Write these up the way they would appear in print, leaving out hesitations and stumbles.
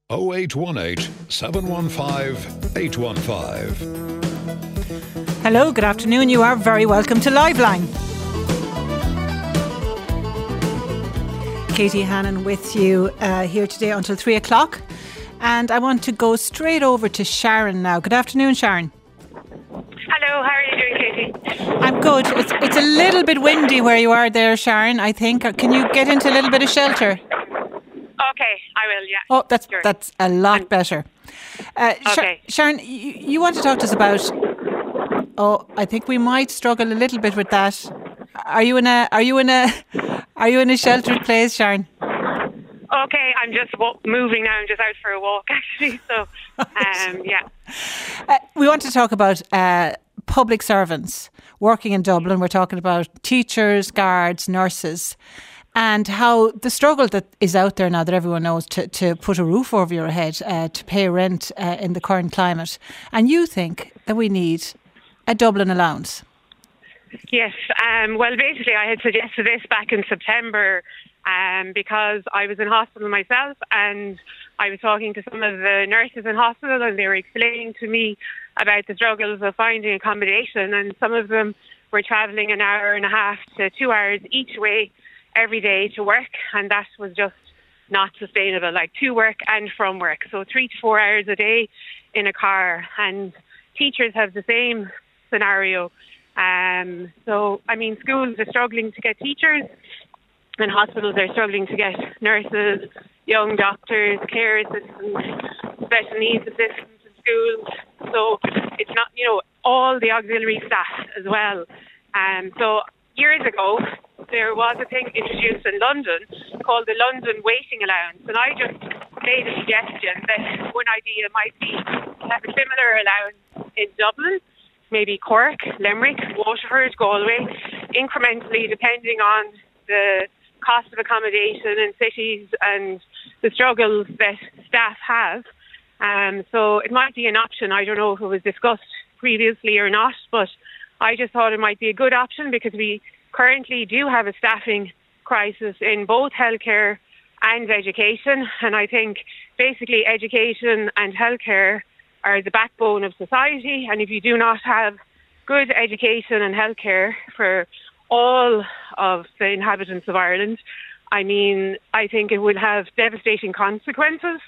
0818 715 815. Hello, good afternoon. You are very welcome to Liveline. Katie Hannon with you here today until 3 o'clock. And I want to go straight over to Sharon now. Good afternoon, Sharon. Hello, how are you doing, Katie? I'm good. It's a little bit windy where you are there, Sharon, I think. Can you get into a little bit of shelter? Okay, I will, yeah. Oh, Sure. that's a lot better. Okay. Sharon, you want to talk to us about... Oh, I think we might struggle a little bit with that. Are you in a sheltered place, Sharon? Okay, I'm just moving now. I'm just out for a walk, actually. So, yeah. We want to talk about public servants working in Dublin. We're talking about teachers, guards, nurses, and how the struggle that is out there now that everyone knows to put a roof over your head, to pay rent in the current climate. And you think that we need a Dublin allowance? Yes. Well, basically, I had suggested this back in September because I was in hospital myself, and I was talking to some of the nurses in hospital, and they were explaining to me about the struggles of finding accommodation, and some of them were travelling an hour and a half to 2 hours each way every day to work, and that was just not sustainable, like to work and from work. So 3 to 4 hours a day in a car, and teachers have the same scenario. So, I mean, schools are struggling to get teachers, and hospitals are struggling to get nurses, young doctors, care assistants, special needs assistants in schools. So it's not, all the auxiliary staff as well. So years ago, there was a thing introduced in London called the London Waiting Allowance, and I just made a suggestion that one idea might be to have a similar allowance in Dublin, maybe Cork, Limerick, Waterford, Galway, incrementally depending on the cost of accommodation in cities and the struggles that staff have. So it might be an option. I don't know if it was discussed previously or not, but I just thought it might be a good option because we currently do have a staffing crisis in both healthcare and education. And I think basically education and healthcare are the backbone of society. And if you do not have good education and healthcare for all of the inhabitants of Ireland, I mean, I think it will have devastating consequences.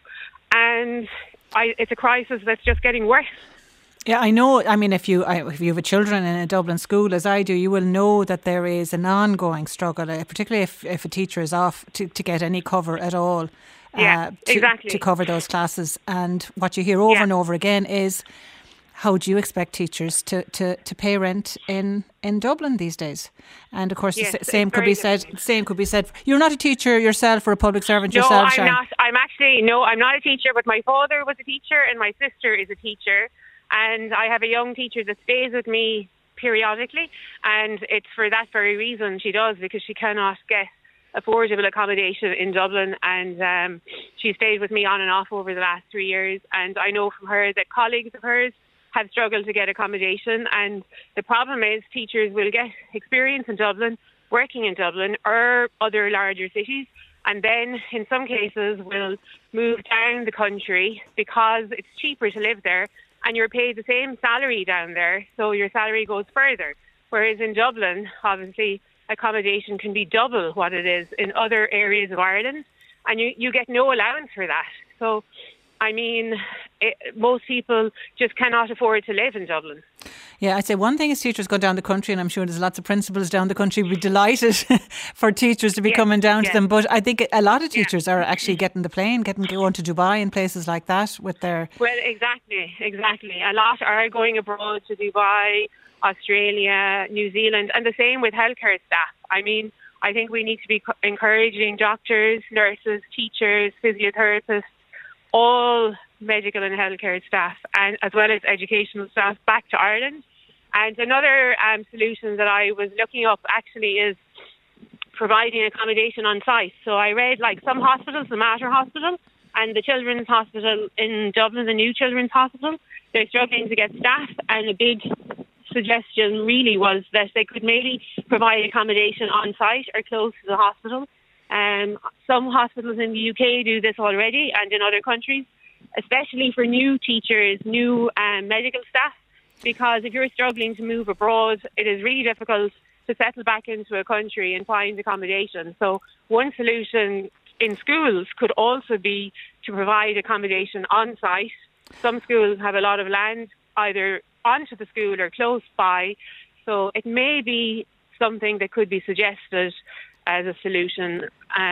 And it's a crisis that's just getting worse. Yeah, I know. I mean, if you have a children in a Dublin school, as I do, you will know that there is an ongoing struggle, particularly if a teacher is off to get any cover at all. Exactly. To cover those classes. And what you hear over and over again is, how do you expect teachers to pay rent in Dublin these days? And of course, the same could be said. You're not a teacher yourself or a public servant yourself, Sharon. No, I'm not. I'm not a teacher, but my father was a teacher and my sister is a teacher. And I have a young teacher that stays with me periodically. And it's for that very reason she does, because she cannot get affordable accommodation in Dublin, and she stayed with me on and off over the last 3 years. And I know from her that colleagues of hers have struggled to get accommodation, and the problem is teachers will get experience in Dublin, working in Dublin or other larger cities, and then in some cases will move down the country because it's cheaper to live there and you're paid the same salary down there, so your salary goes further. Whereas in Dublin, obviously, accommodation can be double what it is in other areas of Ireland, and you get no allowance for that. So, I mean, most people just cannot afford to live in Dublin. Yeah, I'd say one thing is teachers go down the country, and I'm sure there's lots of principals down the country would be delighted for teachers to be coming down to them. But I think a lot of teachers are actually getting the plane, going to Dubai and places like that with their... Well, exactly. A lot are going abroad to Dubai, Australia, New Zealand, and the same with healthcare staff. I mean, I think we need to be encouraging doctors, nurses, teachers, physiotherapists, all medical and healthcare staff, and as well as educational staff, back to Ireland. And another solution that I was looking up actually is providing accommodation on site. So I read some hospitals, the Mater Hospital and the Children's Hospital in Dublin, the new Children's Hospital, they're struggling to get staff, and a big suggestion really was that they could maybe provide accommodation on site or close to the hospital. Some hospitals in the UK do this already, and in other countries, especially for new teachers, new medical staff, because if you're struggling to move abroad, it is really difficult to settle back into a country and find accommodation. So one solution in schools could also be to provide accommodation on site. Some schools have a lot of land either onto the school or close by, so it may be something that could be suggested as a solution.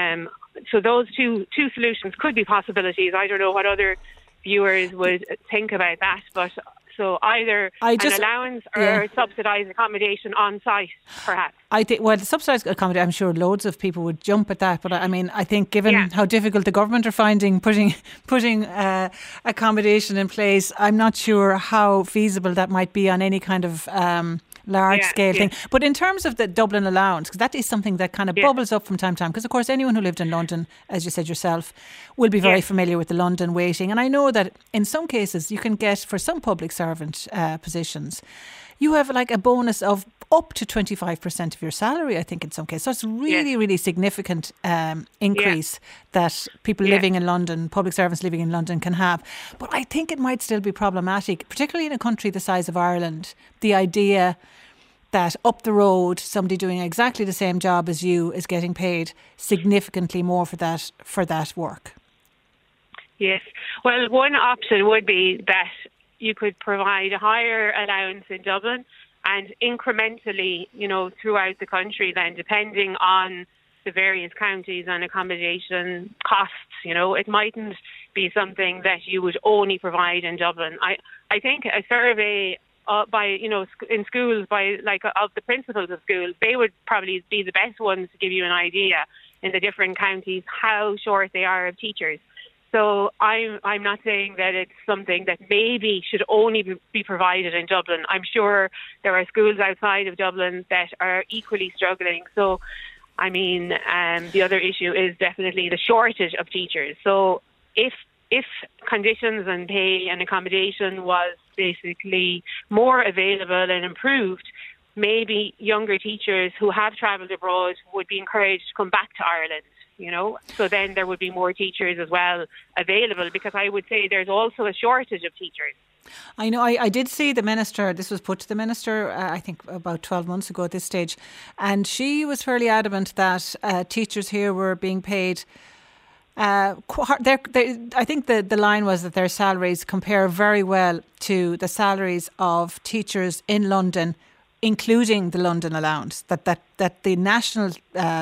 So those two solutions could be possibilities. I don't know what other viewers would think about that, but so either an allowance or subsidised accommodation on site, perhaps. I think, well, the subsidised accommodation, I'm sure loads of people would jump at that. But I mean, I think given how difficult the government are finding putting accommodation in place, I'm not sure how feasible that might be on any kind of large scale thing. But in terms of the Dublin allowance, because that is something that kind of bubbles up from time to time, because of course anyone who lived in London, as you said yourself, will be very familiar with the London waiting. And I know that in some cases you can get, for some public servant positions, you have like a bonus of up to 25% of your salary, I think, in some cases. So it's really, really significant increase that people living in London, public servants living in London can have. But I think it might still be problematic, particularly in a country the size of Ireland, the idea that up the road, somebody doing exactly the same job as you is getting paid significantly more for that work. Yes. Well, one option would be that you could provide a higher allowance in Dublin and incrementally, throughout the country then, depending on the various counties and accommodation costs, it mightn't be something that you would only provide in Dublin. I think a survey in schools of the principals of schools, they would probably be the best ones to give you an idea in the different counties how short they are of teachers. So I'm not saying that it's something that maybe should only be provided in Dublin. I'm sure there are schools outside of Dublin that are equally struggling. So, I mean, the other issue is definitely the shortage of teachers. So if conditions and pay and accommodation was basically more available and improved, maybe younger teachers who have travelled abroad would be encouraged to come back to Ireland. So then there would be more teachers as well available, because I would say there's also a shortage of teachers. I know. I did see the minister, this was put to the minister, I think about 12 months ago at this stage, and she was fairly adamant that teachers here were being paid. I think the line was that their salaries compare very well to the salaries of teachers in London, including the London allowance, that the national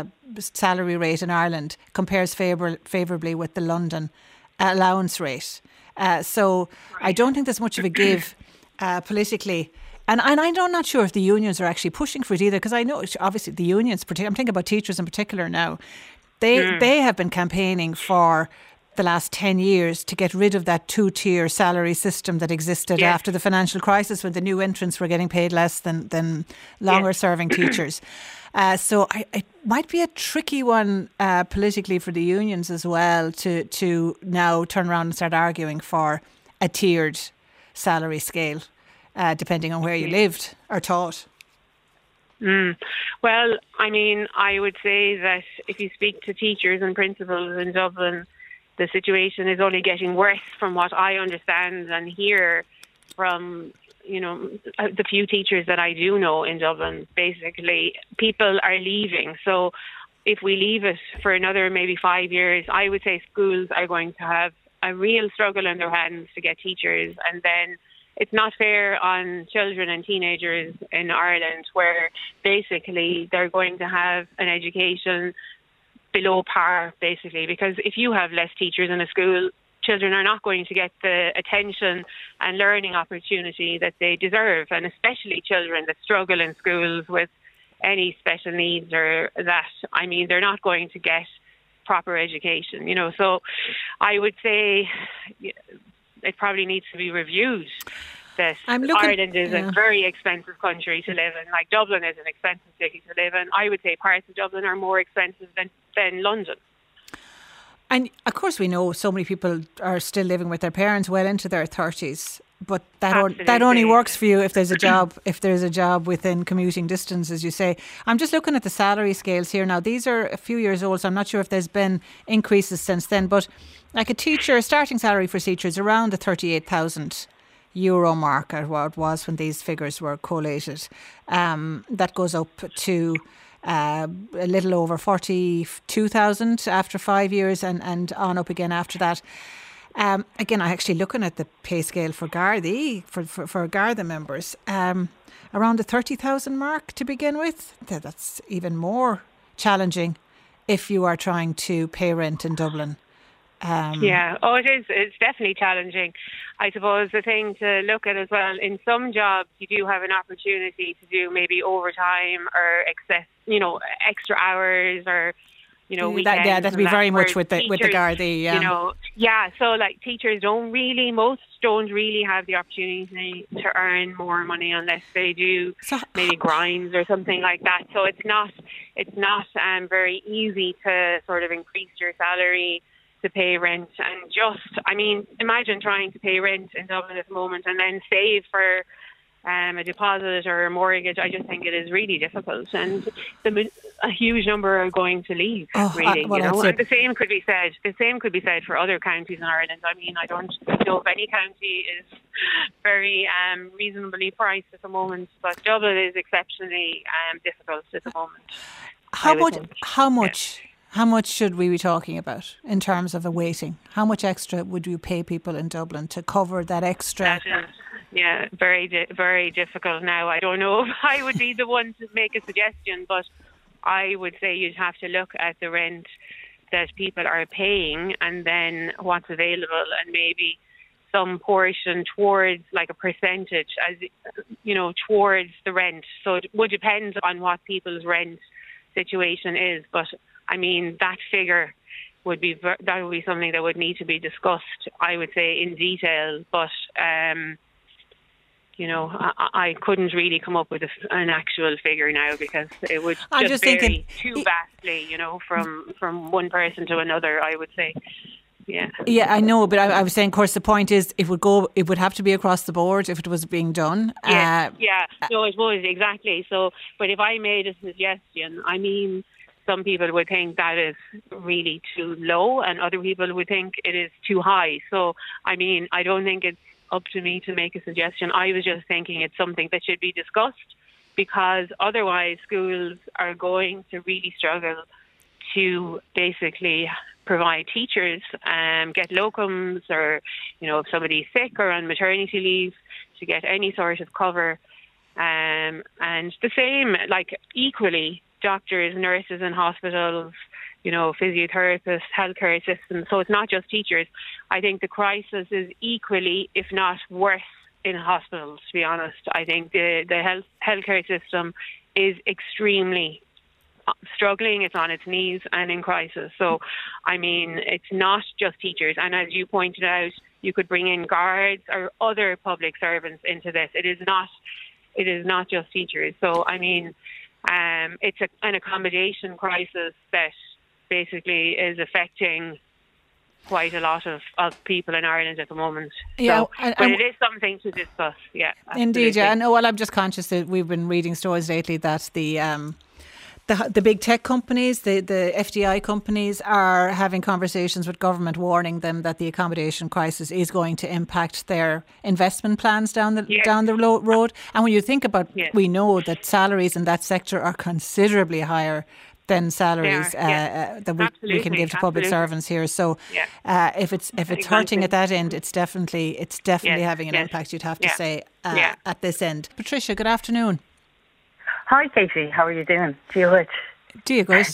salary rate in Ireland compares favourably with the London allowance rate. So I don't think there's much of a give politically. And I'm not sure if the unions are actually pushing for it either, because I know obviously the unions, I'm thinking about teachers in particular now, they have been campaigning for the last 10 years to get rid of that two-tier salary system that existed after the financial crisis, when the new entrants were getting paid less than longer-serving teachers. So it might be a tricky one politically for the unions as well to now turn around and start arguing for a tiered salary scale, depending on where you lived or taught. Well, I mean, I would say that if you speak to teachers and principals in Dublin, the situation is only getting worse from what I understand and hear from, the few teachers that I do know in Dublin. Basically, people are leaving. So if we leave it for another maybe 5 years, I would say schools are going to have a real struggle in their hands to get teachers. And then it's not fair on children and teenagers in Ireland, where basically they're going to have an education below par, basically, because if you have less teachers in a school, children are not going to get the attention and learning opportunity that they deserve, and especially children that struggle in schools with any special needs or that. I mean, they're not going to get proper education, So I would say it probably needs to be reviewed. That Ireland is a very expensive country to live in. Like Dublin is an expensive city to live in. I would say parts of Dublin are more expensive than London. And of course, we know so many people are still living with their parents well into their 30s. But that only works for you if there's a job. If there's a job within commuting distance, as you say. I'm just looking at the salary scales here now. These are a few years old, so I'm not sure if there's been increases since then. But like a starting salary for teachers around the €38,000 mark, or what it was when these figures were collated. That goes up to a little over 42,000 after 5 years, and on up again after that. Again, I'm actually looking at the pay scale for Gardaí, for Garda members, around the 30,000 mark to begin with. That's even more challenging if you are trying to pay rent in Dublin. It is. It's definitely challenging. I suppose the thing to look at as well, in some jobs you do have an opportunity to do maybe overtime or extra hours or weekends. That'd be very much with the Gardaí. So like teachers most don't really have the opportunity to earn more money unless they do maybe grinds or something like that. So it's not very easy to sort of increase your salary to pay rent, and imagine trying to pay rent in Dublin at the moment and then save for a deposit or a mortgage. I just think it is really difficult, and a huge number are going to leave. And the same could be said. The same could be said for other counties in Ireland. I don't know if any county is very reasonably priced at the moment, but Dublin is exceptionally difficult at the moment. How much should we be talking about in terms of the weighting? How much extra would you pay people in Dublin to cover that extra? Very, very difficult now. I don't know if I would be the one to make a suggestion, but I would say you'd have to look at the rent that people are paying and then what's available, and maybe some portion towards, like a percentage, towards the rent. So it would depend on what people's rent situation is, but that figure would be something that would need to be discussed, I would say, in detail. But I couldn't really come up with an actual figure now, because it would just vary too vastly, from one person to another, I would say. Yeah. Yeah, I know, but I was saying, of course, the point is it would have to be across the board if it was being done. No, it was, exactly. So, but if I made a suggestion, some people would think that is really too low and other people would think it is too high. So, I don't think it's up to me to make a suggestion. I was just thinking it's something that should be discussed, because otherwise schools are going to really struggle to basically provide teachers, get locums, or, if somebody's sick or on maternity leave, to get any sort of cover. And the same, equally, doctors, nurses in hospitals, physiotherapists, healthcare assistants. So it's not just teachers. I think the crisis is equally, if not worse, in hospitals, to be honest. I think the healthcare system is extremely struggling. It's on its knees and in crisis. So, it's not just teachers. And as you pointed out, you could bring in guards or other public servants into this. It is not just teachers. So, it's an accommodation crisis that basically is affecting quite a lot of people in Ireland at the moment. Yeah, but it is something to discuss. Yeah, absolutely. Indeed. Yeah, I'm just conscious that we've been reading stories lately that the big tech companies, the FDI companies, are having conversations with government, warning them that the accommodation crisis is going to impact their investment plans down the road. And when you think about, we know that salaries in that sector are considerably higher than salaries that we can give to public servants here. So if it's hurting at that end, it's definitely having an impact, you'd have to say, at this end. Patricia, good afternoon. Hi, Katie. How are you doing? Do you good? Do you good?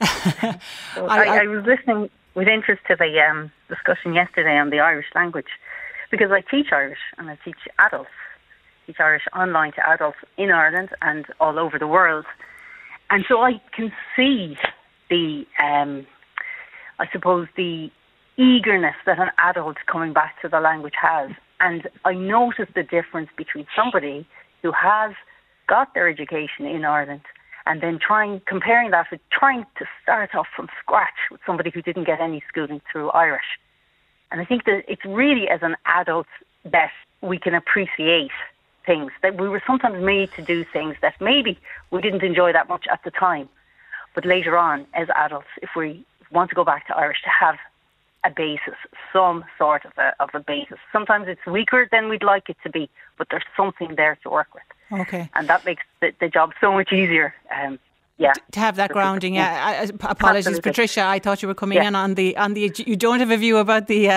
I was listening with interest to the discussion yesterday on the Irish language, because I teach Irish and I teach adults. I teach Irish online to adults in Ireland and all over the world. And so I can see the eagerness that an adult coming back to the language has. And I notice the difference between somebody who has got their education in Ireland and then comparing that with trying to start off from scratch with somebody who didn't get any schooling through Irish. And I think that it's really as an adult that we can appreciate things, that we were sometimes made to do things that maybe we didn't enjoy that much at the time. But later on, as adults, if we want to go back to Irish, to have a basis, some sort of a basis. Sometimes it's weaker than we'd like it to be, but there's something there to work with. Okay. And that makes the job so much easier. To have that grounding. Yeah. Apologies, absolutely. Patricia. I thought you were coming in on the. You don't have a view about the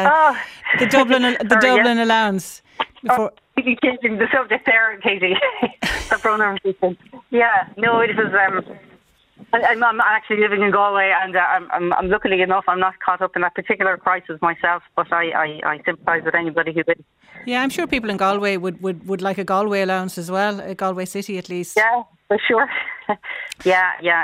Dublin allowance. Before. You're changing the subject there, Katie. The pronoun system. Yeah. No, it was. I'm actually living in Galway, and I'm luckily enough, I'm not caught up in that particular crisis myself, but I sympathise with anybody who would. Yeah, I'm sure people in Galway would like a Galway allowance as well, a Galway city at least. Yeah, for sure. yeah.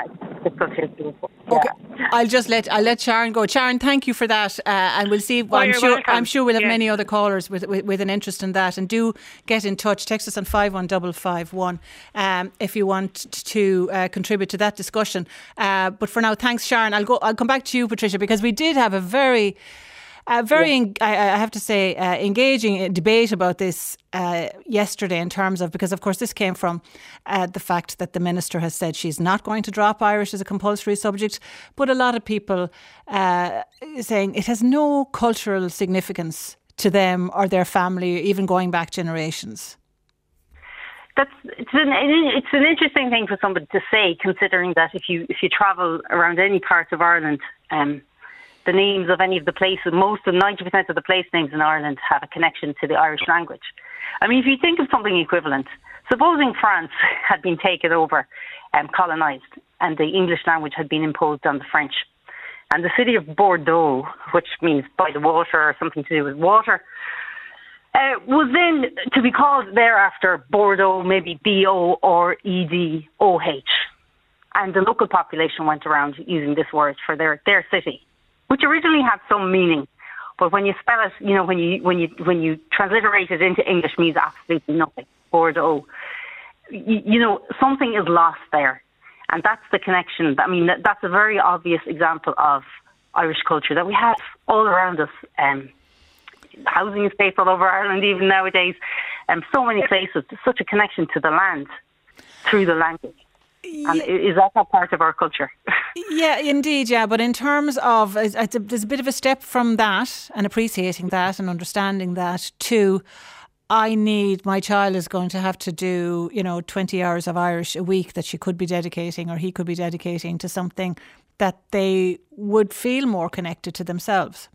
Okay, I'll let Sharon go. Sharon, thank you for that, and we'll see. I'm sure we'll have many other callers with an interest in that, and do get in touch. Text us on 51551 if you want to contribute to that discussion. But for now, thanks, Sharon. I'll come back to you, Patricia, because we did have a very, I have to say, engaging debate about this yesterday in terms of, because of course this came from the fact that the Minister has said she's not going to drop Irish as a compulsory subject, but a lot of people saying it has no cultural significance to them or their family, even going back generations. It's an interesting thing for somebody to say, considering that if you travel around any part of Ireland, the names of any of the places, most of 90% of the place names in Ireland have a connection to the Irish language. I mean, if you think of something equivalent, supposing France had been taken over, colonised, and the English language had been imposed on the French, and the city of Bordeaux, which means by the water or something to do with water, was then to be called thereafter Bordeaux, maybe B-O or E-D-O-H. And the local population went around using this word for their city, which originally had some meaning, but when you spell it, when you transliterate it into English, means absolutely nothing. Bordeaux, something is lost there, and that's the connection. I mean, that's a very obvious example of Irish culture that we have all around us. Housing estates all over Ireland, even nowadays, so many places. There's such a connection to the land through the language. And is that not part of our culture? Yeah, indeed, yeah. But in terms of, there's a bit of a step from that and appreciating that and understanding that to, my child is going to have to do, 20 hours of Irish a week that she could be dedicating or he could be dedicating to something that they would feel more connected to themselves.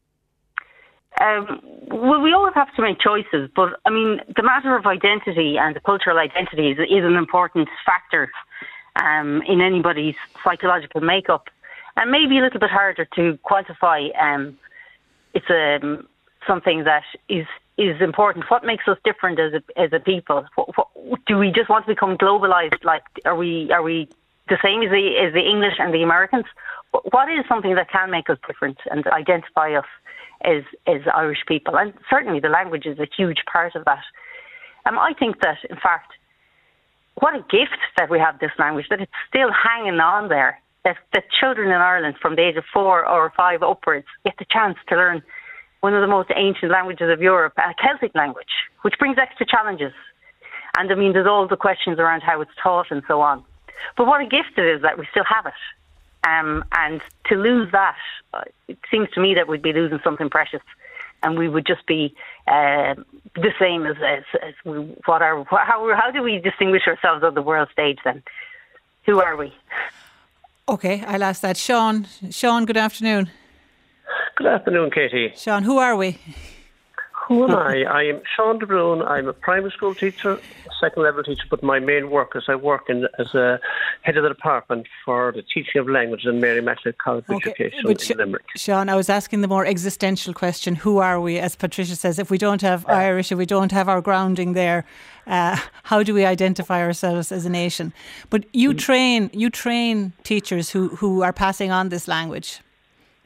Well, we always have to make choices, but I mean, the matter of identity and the cultural identity is an important factor in anybody's psychological makeup, and maybe a little bit harder to quantify. It's something that is important. What makes us different as a people? Do we just want to become globalized? Like, are we the same as the English and the Americans? What is something that can make us different and identify us as Irish people? And certainly the language is a huge part of that. I think that, in fact, what a gift that we have this language, that it's still hanging on there, that children in Ireland from the age of 4 or 5 upwards get the chance to learn one of the most ancient languages of Europe, a Celtic language, which brings extra challenges. And I mean, there's all the questions around how it's taught and so on. But what a gift it is that we still have it. And to lose that, it seems to me that we'd be losing something precious, and we would just be the same as how do we distinguish ourselves on the world stage then? Who are we? Okay, I'll ask that. Sean, good afternoon. Good afternoon, Katie. Sean, who are we? Who am I? I am Sean De Bruyne. I'm a primary school teacher, second level teacher, but my main work is I work as a head of the department for the teaching of language in Mary Immaculate College of Education in Limerick. Sean, I was asking the more existential question, who are we? As Patricia says, if we don't have Irish, if we don't have our grounding there, how do we identify ourselves as a nation? But you train teachers who are passing on this language.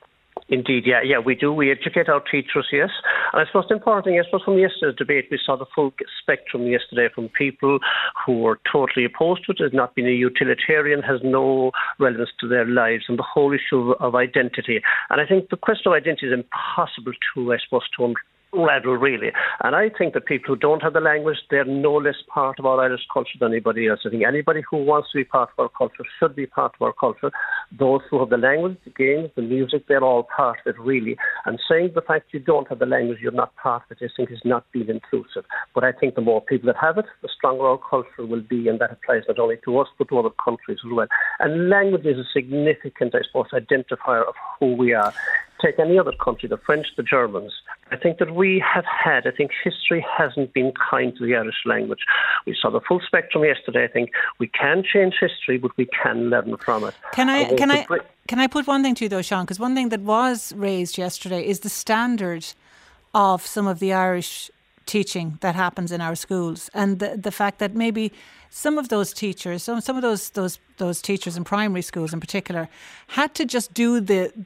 Indeed, yeah, we do. We educate our teachers, yes. And I suppose the important thing, from yesterday's debate, we saw the full spectrum yesterday from people who were totally opposed to it, has not been a utilitarian, has no relevance to their lives, and the whole issue of identity. And I think the question of identity is impossible to, to unravel, really. And I think that people who don't have the language, they're no less part of our Irish culture than anybody else. I think anybody who wants to be part of our culture should be part of our culture. Those who have the language, the games, the music, they're all part of it, really. And saying the fact you don't have the language, you're not part of it, I think is not being inclusive. But I think the more people that have it, the stronger our culture will be, and that applies not only to us, but to other countries as well. And language is a significant, identifier of who we are. Take any other country, the French, the Germans. I think that history hasn't been kind to the Irish language. We saw the full spectrum yesterday. I think we can change history, but we can learn from it. Can I put one thing to you though, Sean? Because one thing that was raised yesterday is the standard of some of the Irish teaching that happens in our schools, and the fact that maybe some of those teachers, some of those teachers in primary schools in particular, had to just do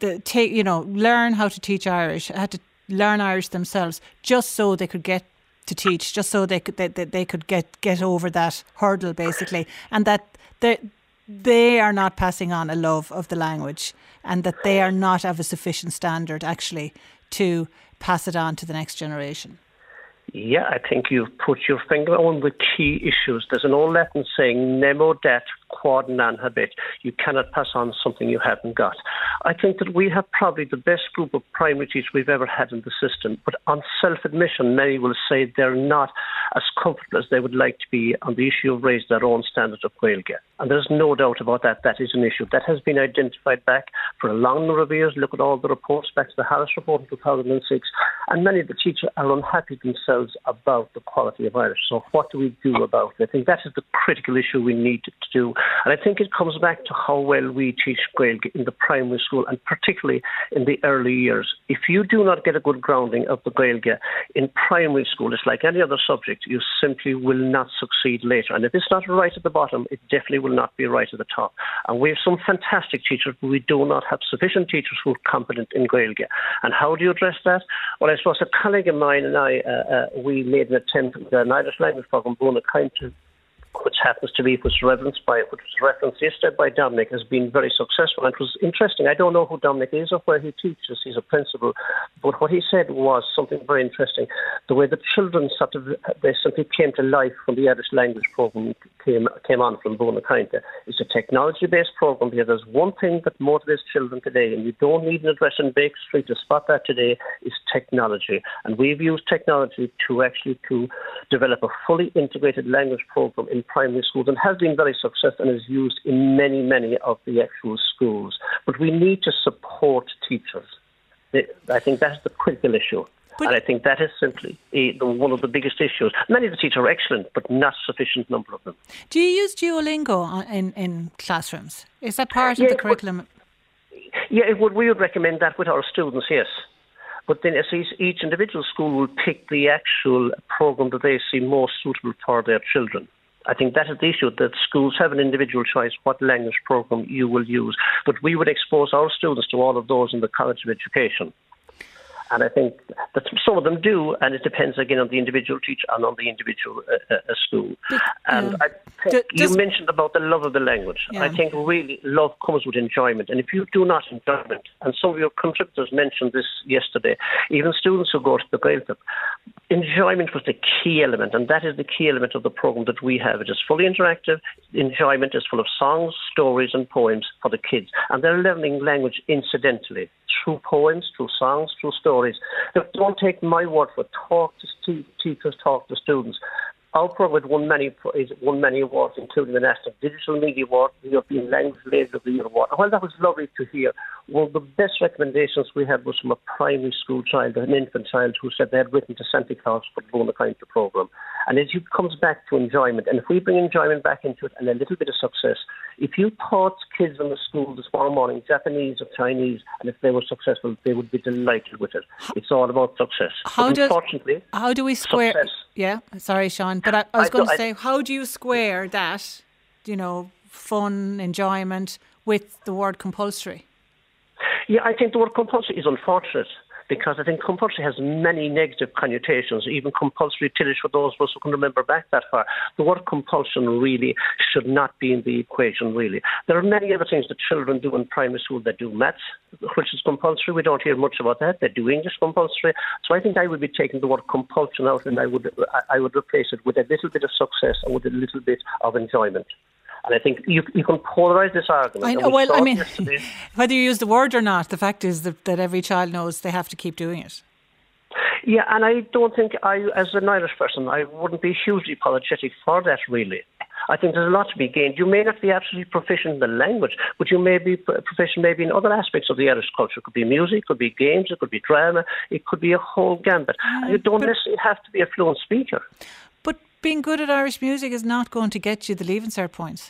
learn how to teach Irish, had to learn Irish themselves, just so they could get to teach, just so they could get over that hurdle, basically, and that they are not passing on a love of the language, and that they are not of a sufficient standard actually to pass it on to the next generation. Yeah, I think you've put your finger on the key issues. There's an old Latin saying, nemo dat quod non habet. You cannot pass on something you haven't got. I think that we have probably the best group of primary teachers we've ever had in the system. But on self-admission, many will say they're not as comfortable as they would like to be on the issue of raising their own standards of Gaeilge. And there's no doubt about that. That is an issue that has been identified back for a long number of years. Look at all the reports back to the Harris report in 2006. And many of the teachers are unhappy themselves about the quality of Irish. So what do we do about it? I think that is the critical issue we need to do. And I think it comes back to how well we teach Gaeilge in the primary school, and particularly in the early years. If you do not get a good grounding of the Gaeilge in primary school, it's like any other subject, you simply will not succeed later. And if it's not right at the bottom, it definitely will not be right at the top. And we have some fantastic teachers, but we do not have sufficient teachers who are competent in Gaeilge. And how do you address that? Well, I suppose a colleague of mine and I, we made an attempt with an Irish language program, Buna Kainta, which happens to be, which was referenced yesterday by Dominic, has been very successful. And it was interesting. I don't know who Dominic is or where he teaches. He's a principal. But what he said was something very interesting. The way the children they simply came to life when the Irish language program came on from Buna Kainta. It's a technology-based program because there's one thing that motivates children today, and you don't need an address in Baker Street to spot that today, is technology. And we've used technology to develop a fully integrated language program in primary schools, and has been very successful and is used in many, many of the actual schools. But we need to support teachers. I think that's the critical issue. And I think that is simply one of the biggest issues. Many of the teachers are excellent, but not a sufficient number of them. Do you use Duolingo in classrooms? Is that part of the curriculum? We would recommend that with our students, yes. But then each individual school will pick the actual program that they see most suitable for their children. I think that is the issue, that schools have an individual choice what language program you will use. But we would expose our students to all of those in the College of Education. And I think that some of them do, and it depends again on the individual teacher and on the individual school. And I think you mentioned about the love of the language. Yeah. I think really love comes with enjoyment. And if you do not enjoy it, and some of your contributors mentioned this yesterday, even students who go to the Gaeltacht, enjoyment was the key element, and that is the key element of the program that we have. It is fully interactive. Enjoyment is full of songs, stories and poems for the kids. And they're learning language incidentally, through poems, through songs, through stories. Don't take my word for it. Talk to teachers, talk to students. Our program won many awards, including the National Digital Media Award, the European Language Leader of the Year Award. Well, that was lovely to hear. One of the best recommendations we had was from a primary school child, an infant child, who said they had written to Santa Claus for the Buna Kainta program. And it comes back to enjoyment. And if we bring enjoyment back into it and a little bit of success, if you taught kids in the school this morning Japanese or Chinese, and if they were successful, they would be delighted with it. It's all about success. How do we square? Success. Yeah, sorry, Sean, but I was going to say, how do you square that, fun, enjoyment, with the word compulsory? Yeah, I think the word compulsory is unfortunate, because I think compulsory has many negative connotations, even compulsory tillage for those of us who can remember back that far. The word compulsion really should not be in the equation, really. There are many other things that children do in primary school. They do maths, which is compulsory. We don't hear much about that. They do English compulsory. So I think I would be taking the word compulsion out, and I would replace it with a little bit of success and with a little bit of enjoyment. And I think you can polarise this argument. Whether you use the word or not, the fact is that every child knows they have to keep doing it. Yeah, and I don't think as an Irish person, I wouldn't be hugely apologetic for that, really. I think there's a lot to be gained. You may not be absolutely proficient in the language, but you may be proficient maybe in other aspects of the Irish culture. It could be music, it could be games, it could be drama, it could be a whole gambit. And you don't necessarily have to be a fluent speaker. But being good at Irish music is not going to get you the Leaving Cert points.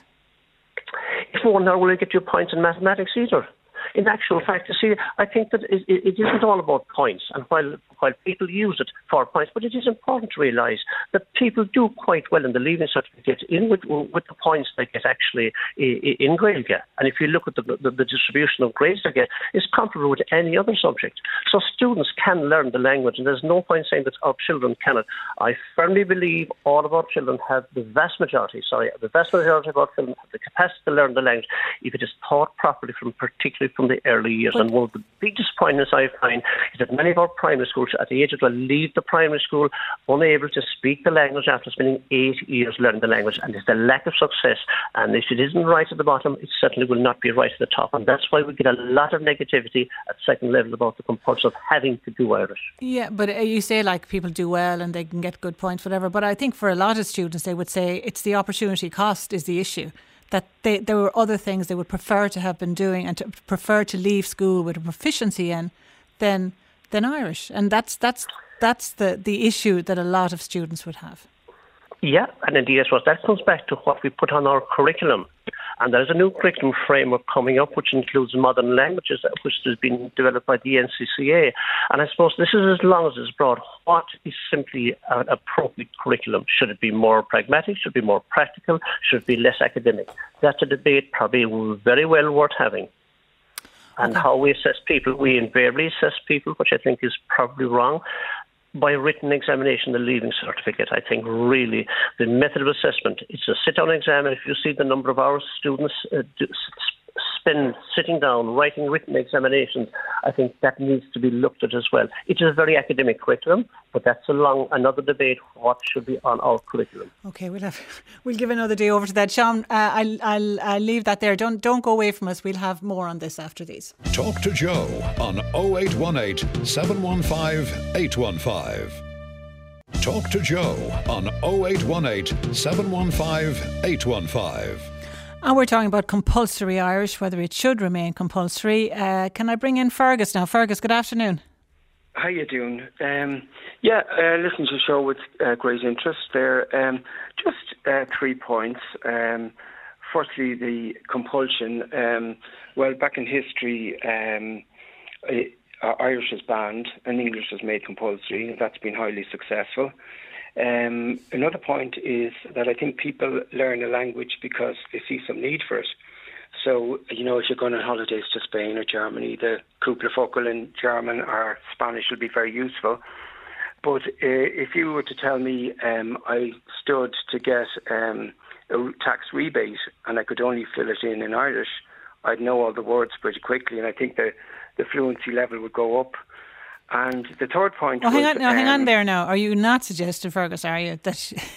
It won't really get you points in mathematics either. In actual fact, you see, I think that it isn't all about points, and while people use it for points, but it is important to realise that people do quite well in the Leaving Certificate with the points they get actually in Gaeilge. And if you look at the distribution of grades they get, it's comparable with any other subject. So students can learn the language, and there's no point saying that our children cannot. I firmly believe all of our children have the vast majority of our children have the capacity to learn the language if it is taught properly, particularly from the early years. And one of the big disappointments I find is that many of our primary schools at the age of 12 leave the primary school unable to speak the language after spending 8 years learning the language, and it's the lack of success. And if it isn't right at the bottom, it certainly will not be right at the top, and that's why we get a lot of negativity at second level about the compulsion of having to do Irish. Yeah, but you say like people do well and they can get good points, whatever, but I think for a lot of students they would say it's the opportunity cost is the issue. That there were other things they would prefer to have been doing and to prefer to leave school with a proficiency in than Irish. And that's the issue that a lot of students would have. Yeah, and indeed, I suppose that comes back to what we put on our curriculum. And there's a new curriculum framework coming up which includes modern languages, which has been developed by the NCCA. And I suppose this is as long as it's broad. What is simply an appropriate curriculum? Should it be more pragmatic? Should it be more practical? Should it be less academic? That's a debate probably very well worth having. And how we assess people, we invariably assess people, which I think is probably wrong, by written examination, the Leaving Certificate. I think really the method of assessment, it's a sit-down exam, and if you see the number of hours students spend sitting down, writing written examinations, I think that needs to be looked at as well. It is a very academic curriculum, but that's another debate, what should be on our curriculum. Okay, we'll give another day over to that. Sean, I'll leave that there. Don't go away from us. We'll have more on this after these. Talk to Joe on 0818 715 815. Talk to Joe on 0818 715 815. And we're talking about compulsory Irish, whether it should remain compulsory. Can I bring in Fergus now? Fergus, good afternoon. How you doing? Listening to the show with great interest there. Just 3 points. Firstly, the compulsion. Back in history, Irish is banned and English is made compulsory. That's been highly successful. Another point is that I think people learn a language because they see some need for it. So, if you're going on holidays to Spain or Germany, the Kuppelvogel in German or Spanish will be very useful. But if you were to tell me I stood to get a tax rebate and I could only fill it in Irish, I'd know all the words pretty quickly, and I think the fluency level would go up. And the third point hang on there now. Are you not suggesting, Fergus, are you,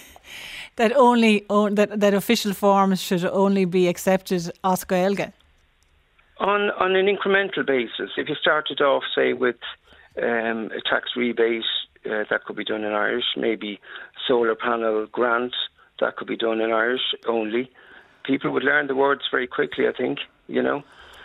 that official forms should only be accepted as Gaeilge? On an incremental basis. If you started off, say, with a tax rebate, that could be done in Irish. Maybe solar panel grant, that could be done in Irish only. People would learn the words very quickly, I think, people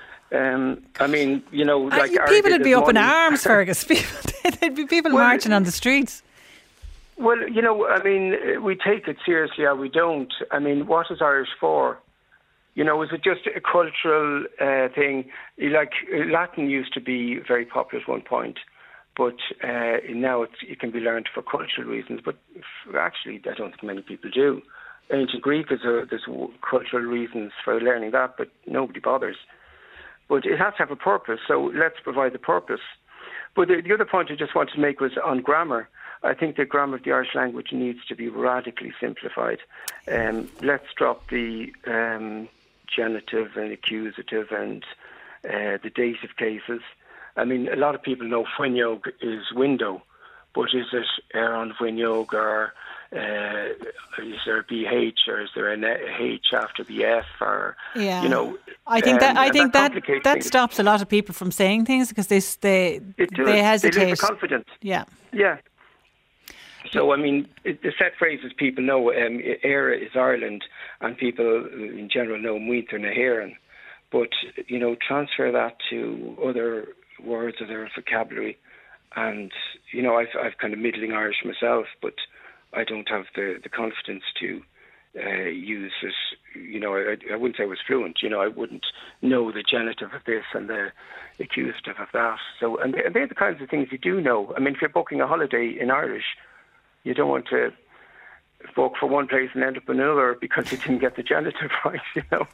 would be up in arms, Fergus. There'd be people marching on the streets. Well, we take it seriously or we don't. What is Irish for? Is it just a cultural thing? Like Latin used to be very popular at one point, but now it can be learned for cultural reasons. But actually, I don't think many people do. Ancient Greek there's cultural reasons for learning that, but nobody bothers. but it has to have a purpose. So let's provide the purpose. But the other point I just wanted to make was on grammar. I think the grammar of the Irish language needs to be radically simplified. Let's drop the genitive and accusative and the dative cases. I mean, a lot of people know Fhuinneog is window, but is it Éireann Fhuinneog, or is there a BH, or is there an H after the F, or you know? I think that stops a lot of people from saying things because they hesitate. They lose the confidence. Yeah. So I mean, the set phrases people know. Éire is Ireland, and people in general know Muintir na hÉireann. But you know, transfer that to other words, other vocabulary, and you know, I've kind of middling Irish myself, but I don't have the confidence to use it. You know, I wouldn't say I was fluent. You know, I wouldn't know the genitive of this and the accusative of that. So, and they're the kinds of things you do know. I mean, if you're booking a holiday in Irish, you don't want to book for one place and end up in another because you didn't get the genitive right, you know.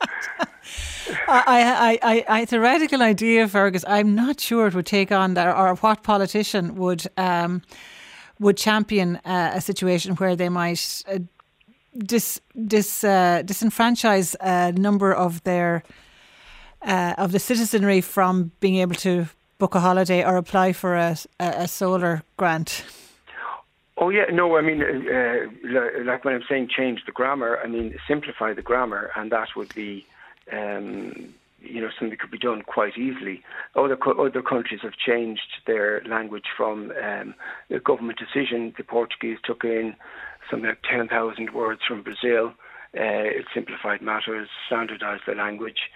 It's a radical idea, Fergus. I'm not sure it would take on that, or what politician would champion a situation where they might disenfranchise a number of their of the citizenry from being able to book a holiday or apply for a solar grant. Oh yeah, no, I mean, like when I'm saying change the grammar, I mean simplify the grammar, and that would be, you know, something that could be done quite easily. Other countries have changed their language from a government decision. The Portuguese took in something like 10,000 words from Brazil. It simplified matters, standardised the language.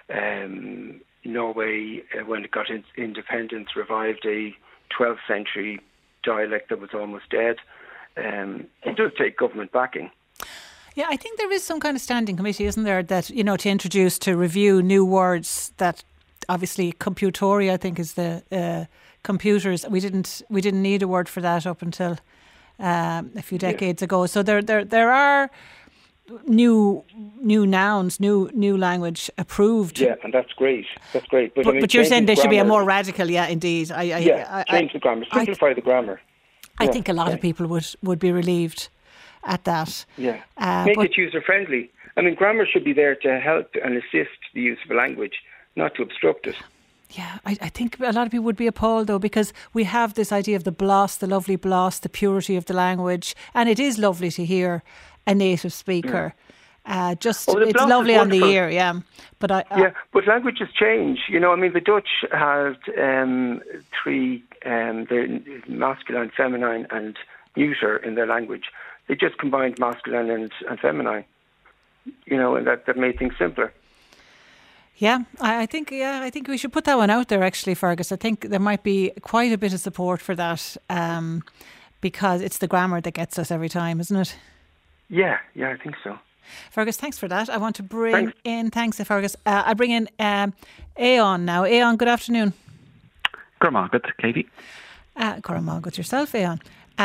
Norway, when it got independence, revived a 12th century dialect that was almost dead. It does take government backing. Yeah, I think there is some kind of standing committee, isn't there, that, you know, to review new words that obviously computoria, I think, is the computers. We didn't need a word for that up until a few decades ago. So there are new nouns, new language approved. Yeah, and that's great. That's great. But I mean, you're saying there should be a more radical, indeed. Change the grammar, simplify the grammar. I think a lot of people would be relieved at that. Yeah, make it user friendly. I mean, grammar should be there to help and assist the use of a language, not to obstruct it. Yeah, I think a lot of people would be appalled though, because we have this idea of the blos, the lovely blos, the purity of the language, and it is lovely to hear a native speaker. It's lovely on the ear, But but languages change. You know, I mean, the Dutch had three, the masculine, feminine, and neuter in their language. They just combined masculine and feminine. You know, and that made things simpler. Yeah, I think we should put that one out there, actually, Fergus. I think there might be quite a bit of support for that, because it's the grammar that gets us every time, isn't it? Yeah, I think so. Fergus, thanks for that. I want to bring in, thanks Fergus, I bring in Aon now. Aon, good afternoon. Cormagat, Katie. Cormagat yourself, Aon.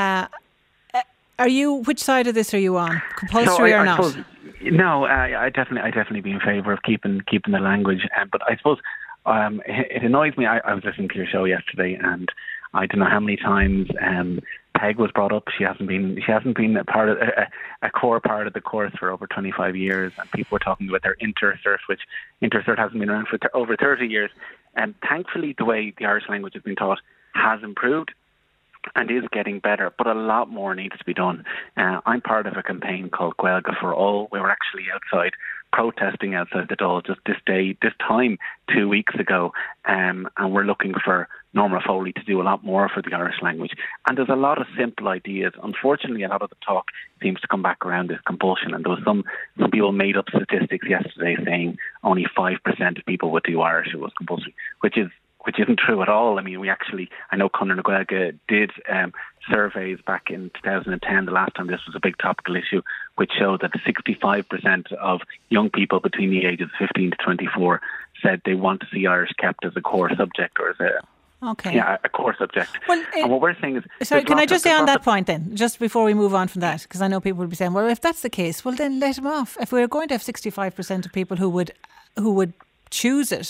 Which side of this are you on? Compulsory or not? I definitely be in favour of keeping the language. But I suppose it annoys me. I was listening to your show yesterday, and I don't know how many times Peg was brought up. She hasn't been a core part of the course for over 25 years, and people were talking about their intercert, which intercert hasn't been around for over 30 years. And thankfully, the way the Irish language has been taught has improved and is getting better, but a lot more needs to be done. I'm part of a campaign called Gaeilge for All. We were actually outside protesting outside the Dáil just this time 2 weeks ago, and we're looking for Norma Foley to do a lot more for the Irish language. And there's a lot of simple ideas. Unfortunately, a lot of the talk seems to come back around this compulsion, and there was some people made up statistics yesterday saying only 5% of people would do Irish if it was compulsory, which isn't true at all. I mean, I know Conor na Gaeilge did surveys back in 2010, the last time this was a big topical issue, which showed that 65% of young people between the ages of 15 to 24 said they want to see Irish kept as a core subject or as a core subject. Well, and what we're saying is... Sorry, can I just say on that point then, just before we move on from that, because I know people will be saying, well, if that's the case, well then let them off. If we're going to have 65% of people who would choose it,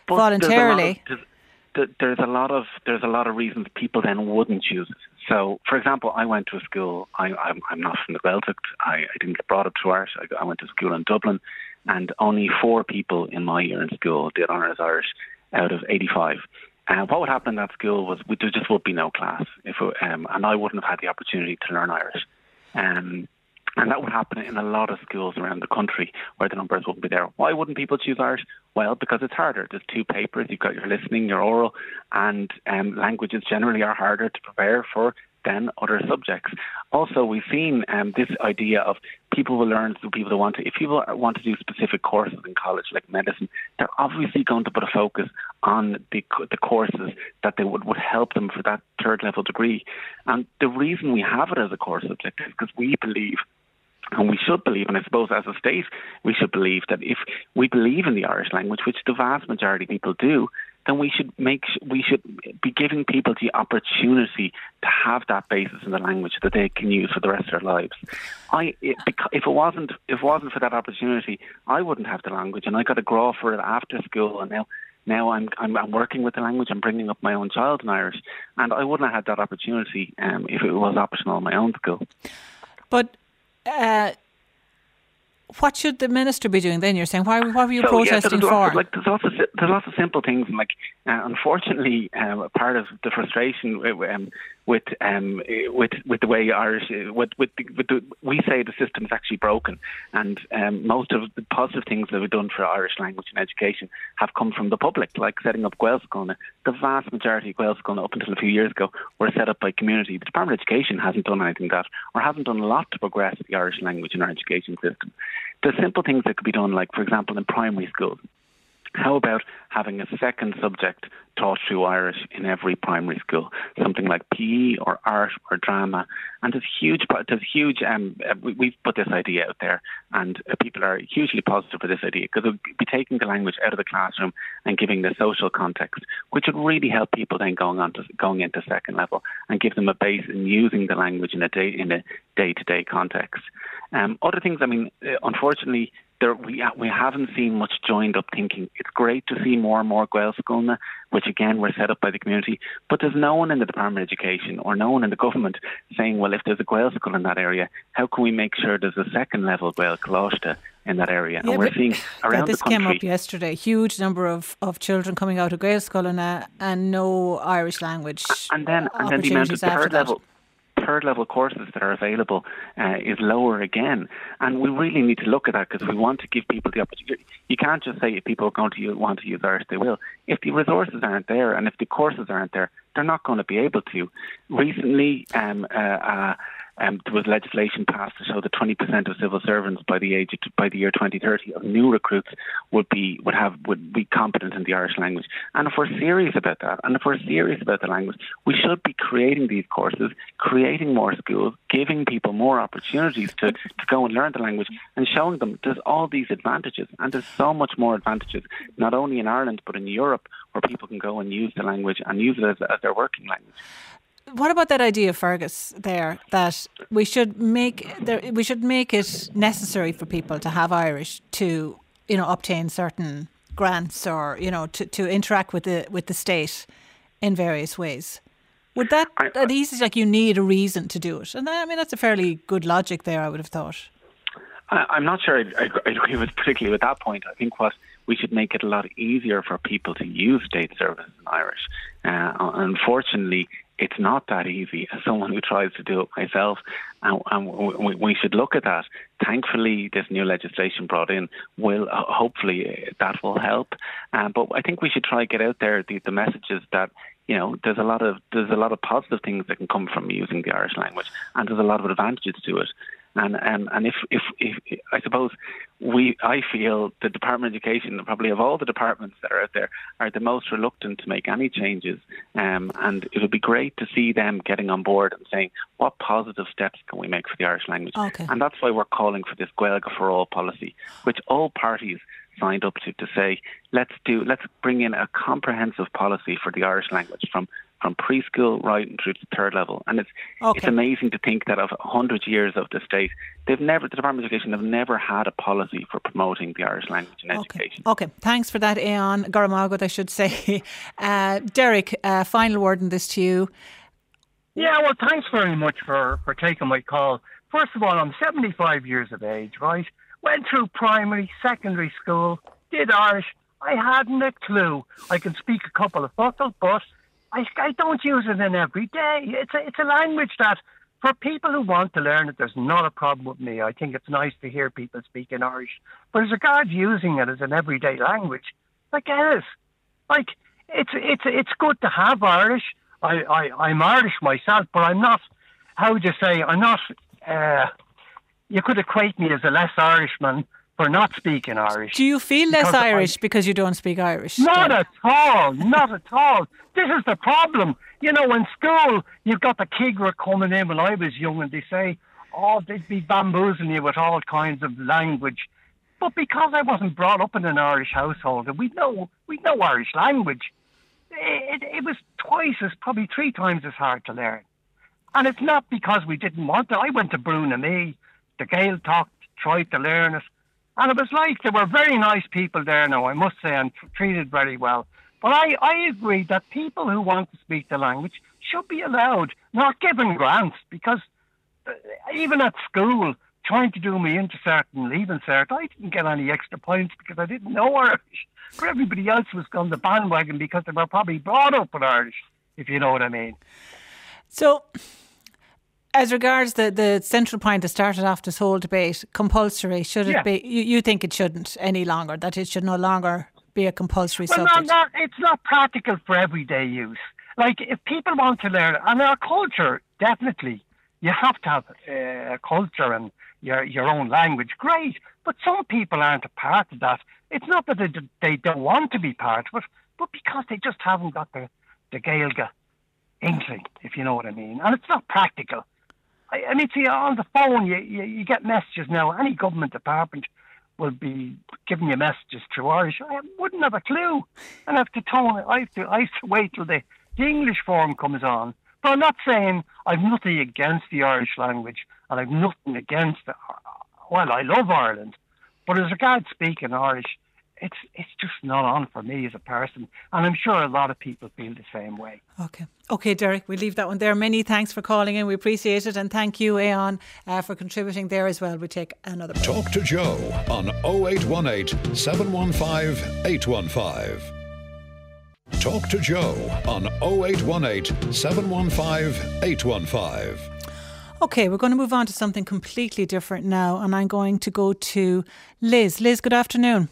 voluntarily. There's a lot of reasons people then wouldn't use it. So, for example, I went to a school. I'm not from the Gaeltacht. I didn't get brought up to Irish. I went to school in Dublin, and only 4 people in my year in school did honours Irish out of 85. What would happen in that school was there just would be no class, and I wouldn't have had the opportunity to learn Irish. And that would happen in a lot of schools around the country where the numbers wouldn't be there. Why wouldn't people choose Irish? Well, because it's harder. There's 2 papers. You've got your listening, your oral, and languages generally are harder to prepare for than other subjects. Also, we've seen this idea of people will learn through people that want to. If people want to do specific courses in college, like medicine, they're obviously going to put a focus on the courses that they would help them for that 3rd level degree. And the reason we have it as a core subject is because we believe, and we should believe, and I suppose as a state we should believe, that if we believe in the Irish language, which the vast majority of people do, then we should be giving people the opportunity to have that basis in the language that they can use for the rest of their lives. If it wasn't for that opportunity, I wouldn't have the language, and I got to grow for it after school, and now I'm working with the language. I'm bringing up my own child in Irish, and I wouldn't have had that opportunity if it was optional in my own school. But what should the minister be doing then? You're saying, why were you protesting for? There's lots of simple things. Unfortunately, part of the frustration with the way Irish, we say the system is actually broken, and most of the positive things that we've done for Irish language and education have come from the public, like setting up Gaelscoileanna. The vast majority of Gaelscoileanna up until a few years ago were set up by community. The Department of Education hasn't done anything that, or hasn't done a lot to progress the Irish language in our education system. There's simple things that could be done, like, for example, in primary schools. How about having a second subject taught through Irish in every primary school? Something like PE or art or drama. And we've put this idea out there, and people are hugely positive for this idea, because it would be taking the language out of the classroom and giving the social context, which would really help people then going into second level and give them a base in using the language in a day-to-day context. Other things, unfortunately, we haven't seen much joined up thinking. It's great to see more and more Gaelscoileanna, which again were set up by the community, but there's no one in the Department of Education or no one in the government saying, well, if there's a Gael school in that area, how can we make sure there's a second level Gael Coláiste in that area? Yeah, and we're seeing around this the country. came up yesterday, huge number of children coming out of Gaelscoileanna and no Irish language. And then the amount of third level courses that are available is lower again, and we really need to look at that, because we want to give people the opportunity. You can't just say if people are going to want to use Irish, they will. If the resources aren't there and if the courses aren't there, they're not going to be able to. Recently, there was legislation passed to show that 20% of civil servants by the year 2030 of new recruits would be competent in the Irish language. And if we're serious about that, and if we're serious about the language, we should be creating these courses, creating more schools, giving people more opportunities to go and learn the language, and showing them there's all these advantages, and there's so much more advantages, not only in Ireland but in Europe, where people can go and use the language and use it as their working language. What about that idea, Fergus, there, that we should make it necessary for people to have Irish to, obtain certain grants, or, to interact with the state in various ways? Would that easy, like, you need a reason to do it? And that's a fairly good logic there, I would have thought. I'm not sure I agree with particularly with that point. I think what we should make it a lot easier for people to use state services in Irish. Unfortunately, it's not that easy. As someone who tries to do it myself, and we should look at that. Thankfully, this new legislation brought in will hopefully that will help. But I think we should try to get out there the messages that, there's a lot of positive things that can come from using the Irish language, and there's a lot of advantages to it. And if I suppose I feel the Department of Education, probably of all the departments that are out there, are the most reluctant to make any changes. And it would be great to see them getting on board and saying, what positive steps can we make for the Irish language? Okay. And that's why we're calling for this Gaeilge for All policy, which all parties signed up to say, let's bring in a comprehensive policy for the Irish language, from from preschool right through to third level. And it's amazing to think that of 100 years of the state, the Department of Education have never had a policy for promoting the Irish language in education. Okay, thanks for that, Aon. Garamagot, I should say. Derek, final word on this to you. Yeah, well, thanks very much for taking my call. First of all, I'm 75 years of age, right? Went through primary, secondary school, did Irish. I hadn't a clue. I can speak a couple of buckles, but I don't use it in every day. It's a language that, for people who want to learn it, there's not a problem with me. I think it's nice to hear people speaking Irish. But as regards using it as an everyday language, I get it. Like, it's good to have Irish. I'm Irish myself, but I'm not, how would you say, I'm not, you could equate me as a less Irishman for not speaking Irish. Do you feel less Irish because you don't speak Irish? Not at all. Not at all. This is the problem. You know, in school, you've got the Kigra coming in when I was young and they say, oh, they'd be bamboozling you with all kinds of language. But because I wasn't brought up in an Irish household and we know Irish language, it was probably 3 times as hard to learn. And it's not because we didn't want it. I went to Brunamee. The Gael tried to learn it. And it was like, there were very nice people there now, I must say, and treated very well. But I agree that people who want to speak the language should be allowed, not given grants, because even at school, trying to do me into certain leaving cert, I didn't get any extra points because I didn't know Irish. But everybody else was on the bandwagon because they were probably brought up with Irish, if you know what I mean. So, as regards the central point that started off this whole debate, compulsory, should it be? You think it shouldn't any longer, that it should no longer be a compulsory subject? No, it's not practical for everyday use. Like, if people want to learn, and our culture, definitely, you have to have a culture and your own language, great. But some people aren't a part of that. It's not that they don't want to be part of it, but because they just haven't got the Gaeilge inkling, if you know what I mean. And it's not practical. I mean, see, on the phone, you get messages now. Any government department will be giving you messages through Irish. I wouldn't have a clue. And I have to wait till the English form comes on. But I'm not saying I've nothing against the Irish language, and I've nothing against it. Well, I love Ireland. But as regards speaking Irish, it's just not on for me as a person. And I'm sure a lot of people feel the same way. Okay, Derek, we'll leave that one there. Many thanks for calling in. We appreciate it. And thank you, Aon, for contributing there as well. We take another break. Talk to Joe on 0818 715 815. Talk to Joe on 0818 715 815. Okay, we're going to move on to something completely different now. And I'm going to go to Liz. Liz, good afternoon.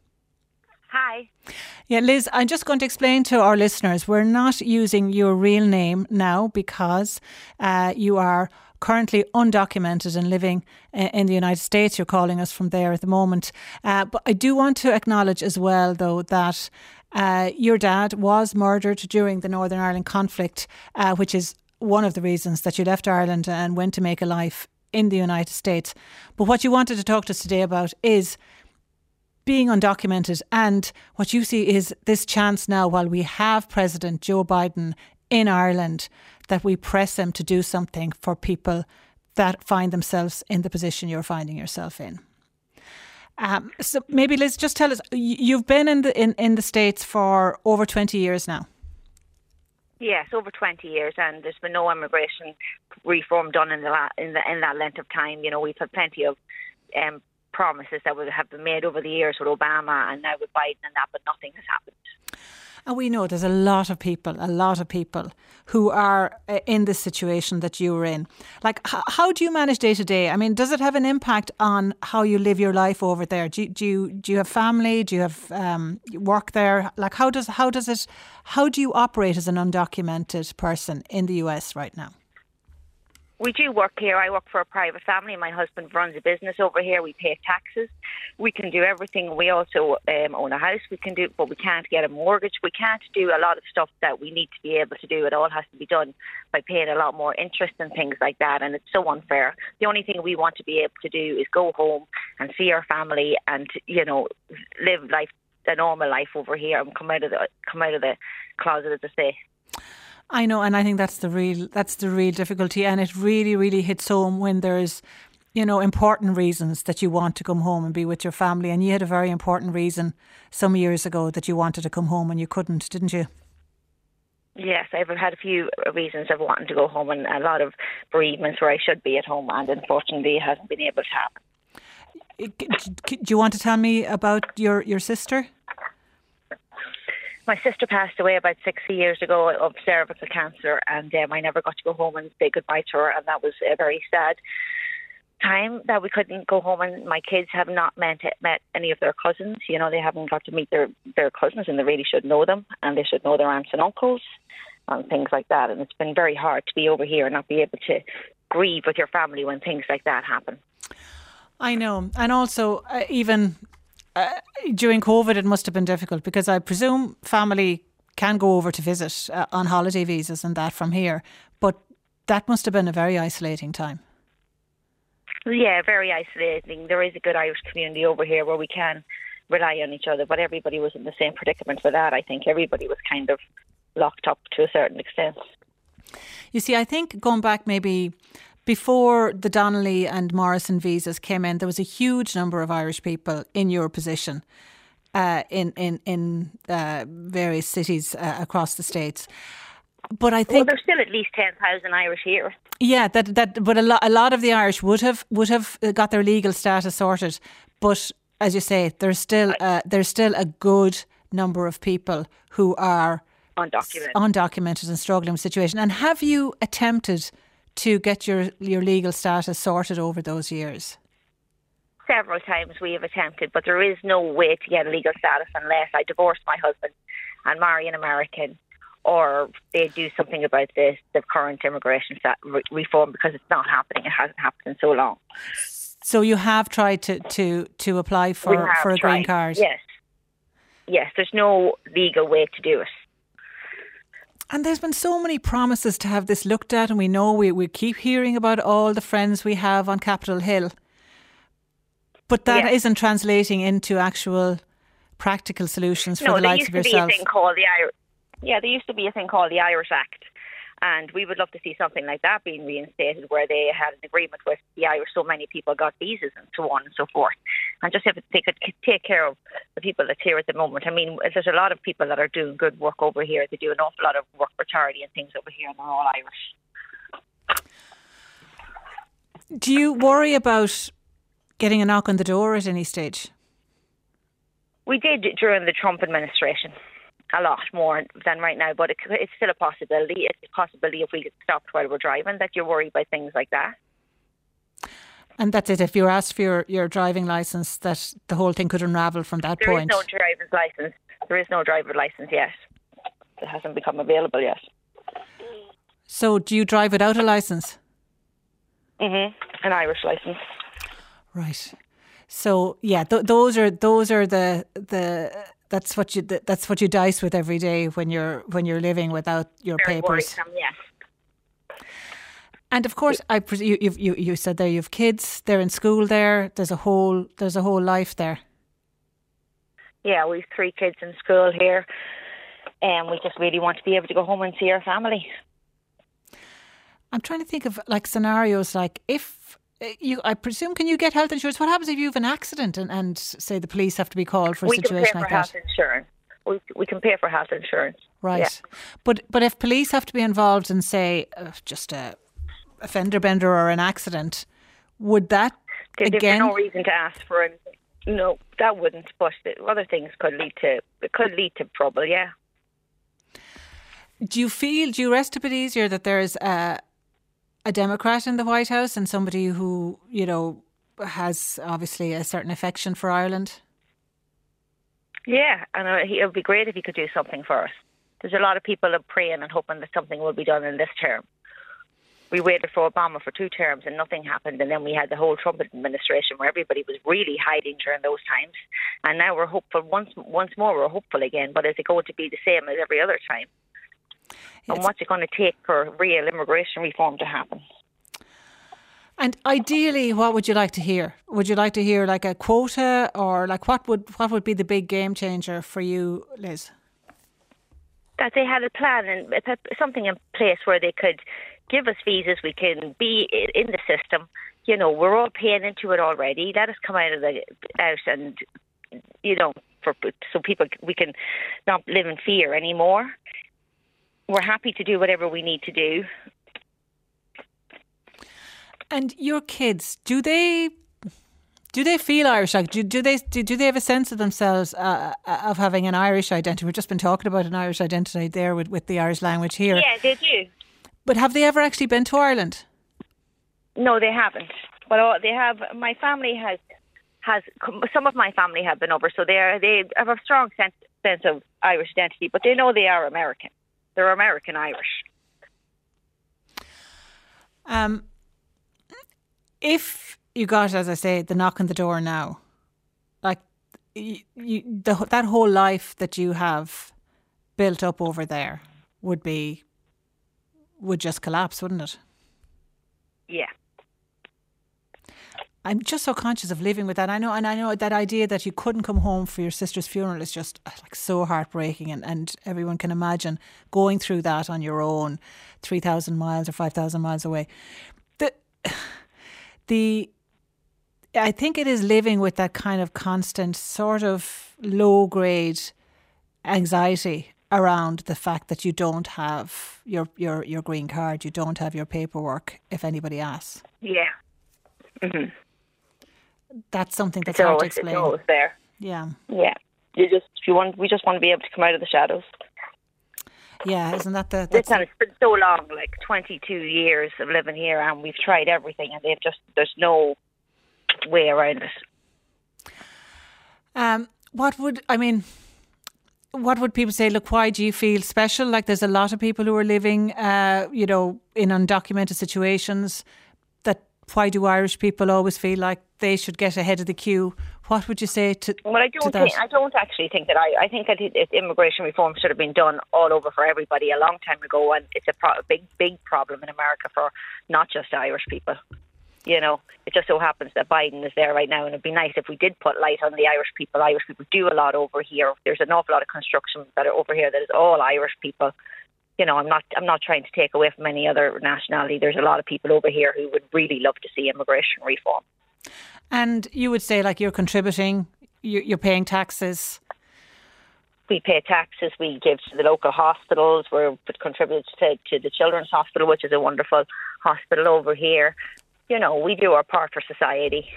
Hi. Yeah, Liz, I'm just going to explain to our listeners, we're not using your real name now because you are currently undocumented and living in the United States. You're calling us from there at the moment. But I do want to acknowledge as well, though, that your dad was murdered during the Northern Ireland conflict, which is one of the reasons that you left Ireland and went to make a life in the United States. But what you wanted to talk to us today about is being undocumented, and what you see is this chance now, while we have President Joe Biden in Ireland, that we press him to do something for people that find themselves in the position you're finding yourself in. So maybe Liz, just tell us, you've been in the States for over 20 years now. Yes, over 20 years, and there's been no immigration reform done in that length of time. You know, we've had plenty of promises that would have been made over the years with Obama and now with Biden and that, but nothing has happened. And we know there's a lot of people who are in this situation that you were in. Like, how do you manage day to day? I mean, does it have an impact on how you live your life over there? Do you have family? Do you have work there? Like, how do you operate as an undocumented person in the US right now? We do work here. I work for a private family. My husband runs a business over here. We pay taxes. We can do everything. We also own a house. But we can't get a mortgage. We can't do a lot of stuff that we need to be able to do. It all has to be done by paying a lot more interest and things like that. And it's so unfair. The only thing we want to be able to do is go home and see our family and, you know, live life, a normal life over here, and come out of the closet, as I say. I know, and I think that's the real difficulty, and it really, really hits home when there's, important reasons that you want to come home and be with your family. And you had a very important reason some years ago that you wanted to come home and you couldn't, didn't you? Yes, I've had a few reasons of wanting to go home, and a lot of bereavements where I should be at home, and unfortunately it hasn't been able to happen. Do you want to tell me about your sister? My sister passed away about 60 years ago of cervical cancer, and I never got to go home and say goodbye to her, and that was a very sad time that we couldn't go home. And my kids have not met any of their cousins. They haven't got to meet their cousins, and they really should know them, and they should know their aunts and uncles and things like that. And it's been very hard to be over here and not be able to grieve with your family when things like that happen. I know. And also, even during COVID, it must have been difficult, because I presume family can go over to visit on holiday visas and that from here. But that must have been a very isolating time. Yeah, very isolating. There is a good Irish community over here where we can rely on each other, but everybody was in the same predicament for that. I think everybody was kind of locked up to a certain extent. You see, I think going back maybe before the Donnelly and Morrison visas came in, there was a huge number of Irish people in your position in various cities across the States. But I think there's still at least 10,000 Irish here. Yeah, but a lot of the Irish would have got their legal status sorted. But as you say, there's still a good number of people who are undocumented and struggling with the situation. And have you attempted to get your legal status sorted over those years? Several times we have attempted, but there is no way to get a legal status unless I divorce my husband and marry an American, or they do something about the current immigration reform, because it's not happening. It hasn't happened in so long. So you have tried to apply for a green card? Yes, there's no legal way to do it. And there's been so many promises to have this looked at, and we know we keep hearing about all the friends we have on Capitol Hill. But that isn't translating into actual practical solutions for the likes of yourself. There used to be a thing called the Irish Act, and we would love to see something like that being reinstated, where they had an agreement with the Irish, so many people got visas and so on and so forth. And just if they could take care of the people that's here at the moment. I mean, there's a lot of people that are doing good work over here. They do an awful lot of work for charity and things over here, and they're all Irish. Do you worry about getting a knock on the door at any stage? We did during the Trump administration. A lot more than right now, but it's still a possibility. It's a possibility if we get stopped while we're driving, that you're worried about things like that. And that's it. If you're asked for your driving licence, that the whole thing could unravel from that point. There is no driver's licence. There is no driver's licence yet. It hasn't become available yet. So do you drive without a licence? An Irish licence. Right. So yeah, those are the that's what you dice with every day when you're living without your Very papers. Worrisome, yes. And of course, you said there you have kids. They're in school there. There's a whole life there. Yeah, we have 3 kids in school here, and we just really want to be able to go home and see our family. I'm trying to think of scenarios like if. I presume, can you get health insurance? What happens if you have an accident and say the police have to be called for a situation like that? We can pay for health insurance. We can pay for health insurance. Right. Yeah. But if police have to be involved in, say, just a fender bender or an accident, would that again? There's no reason to ask for anything. No, that wouldn't. But other things could lead to trouble. Yeah. Do you rest a bit easier that there's a Democrat in the White House and somebody who, has obviously a certain affection for Ireland? Yeah, and it would be great if he could do something for us. There's a lot of people praying and hoping that something will be done in this term. We waited for Obama for 2 terms and nothing happened, and then we had the whole Trump administration where everybody was really hiding during those times. And now we're hopeful, once more we're hopeful again, but is it going to be the same as every other time? And what's it going to take for real immigration reform to happen? And ideally, what would you like to hear? Would you like to hear like a quota, or like what would be the big game changer for you, Liz? that they had a plan and something in place where they could give us visas. We can be in the system. You know, we're all paying into it already. Let us come out and, you know, so people, we can not live in fear anymore. We're happy to do whatever we need to do. And your kids, do they feel Irish? Like, do they have a sense of themselves of having an Irish identity? We've just been talking about an Irish identity there with the Irish language here. Yeah, they do. But have they ever actually been to Ireland? No, they haven't. But they have. My family has. Some of my family have been over, so they have a strong sense of Irish identity. But they know they are American. They're American Irish. If you got, as I say, the knock on the door now, like that whole life that you have built up over there would just collapse, wouldn't it? Yeah. I'm just so conscious of living with that. I know that idea that you couldn't come home for your sister's funeral is just like so heartbreaking, and everyone can imagine going through that on your own, 3,000 miles or 5,000 miles away. I think it is living with that kind of constant sort of low grade anxiety around the fact that you don't have your green card, you don't have your paperwork if anybody asks. Yeah. Mm-hmm. That's something that's hard to explain. It's always there. Yeah. Yeah. We just want to be able to come out of the shadows. Yeah, isn't that it's been so long, like 22 years of living here, and we've tried everything, and there's no way around it. What would people say? Look, why do you feel special? Like, there's a lot of people who are living, in undocumented situations. Why do Irish people always feel like they should get ahead of the queue? What would you say to that? Well, I don't actually think that. I think that immigration reform should have been done all over for everybody a long time ago, and it's a big problem in America for not just Irish people. You know, it just so happens that Biden is there right now, and it'd be nice if we did put light on the Irish people. Irish people do a lot over here. There's an awful lot of construction that are over here that is all Irish people. You know, I'm not trying to take away from any other nationality. There's a lot of people over here who would really love to see immigration reform. And you would say, like, you're contributing, you're paying taxes. We pay taxes. We give to the local hospitals. We're contributed to the Children's Hospital, which is a wonderful hospital over here. You know, we do our part for society.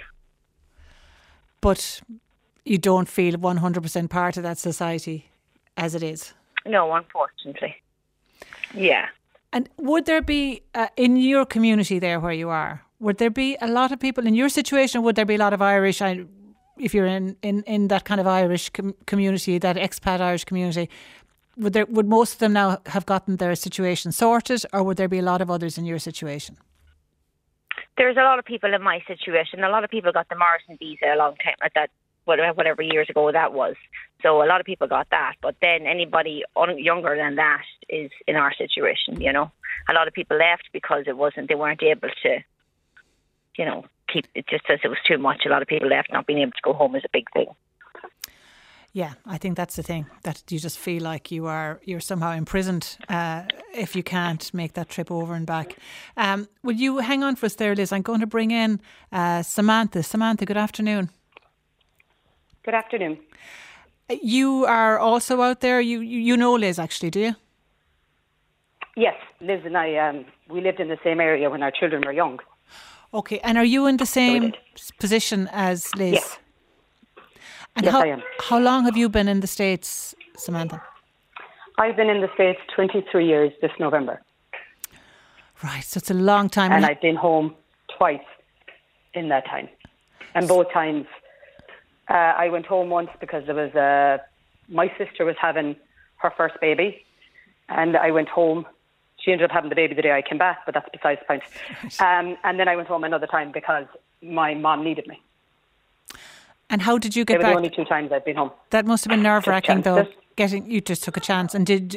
But you don't feel 100% part of that society as it is? No, unfortunately. Yeah. And would there be, in your community there where you are, would there be a lot of people in your situation? Would there be a lot of Irish, if you're in that kind of Irish community, that expat Irish community, would most of them now have gotten their situation sorted, or would there be a lot of others in your situation? There's a lot of people in my situation. A lot of people got the Morrison visa a long time, at that, whatever years ago that was. So a lot of people got that, but then anybody younger than that is in our situation, you know. A lot of people left because they weren't able to, you know, keep it, just as it was too much. A lot of people left. Not being able to go home is a big thing. Yeah, I think that's the thing, that you just feel like you're somehow imprisoned if you can't make that trip over and back. Will you hang on for us there, Liz? I'm going to bring in Samantha. Samantha, good afternoon. Good afternoon. You are also out there. You know Liz, actually, do you? Yes, Liz and I, we lived in the same area when our children were young. Okay, and are you in the same position as Liz? Yes. And yes, I am. How long have you been in the States, Samantha? I've been in the States 23 years this November. Right, so it's a long time. And I've been home twice in that time. And both times I went home once because there was my sister was having her first baby, and I went home. She ended up having the baby the day I came back, but that's besides the point. Right. And then I went home another time because my mom needed me. And how did you get back? They were the only 2 times I've been home. That must have been nerve-wracking, though. You just took a chance until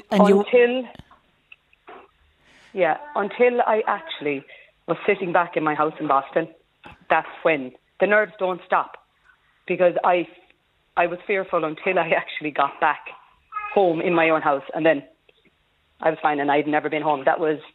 I actually was sitting back in my house in Boston. That's when the nerves don't stop, because I was fearful until I actually got back home in my own house, and then I was fine, and I'd never been home. That was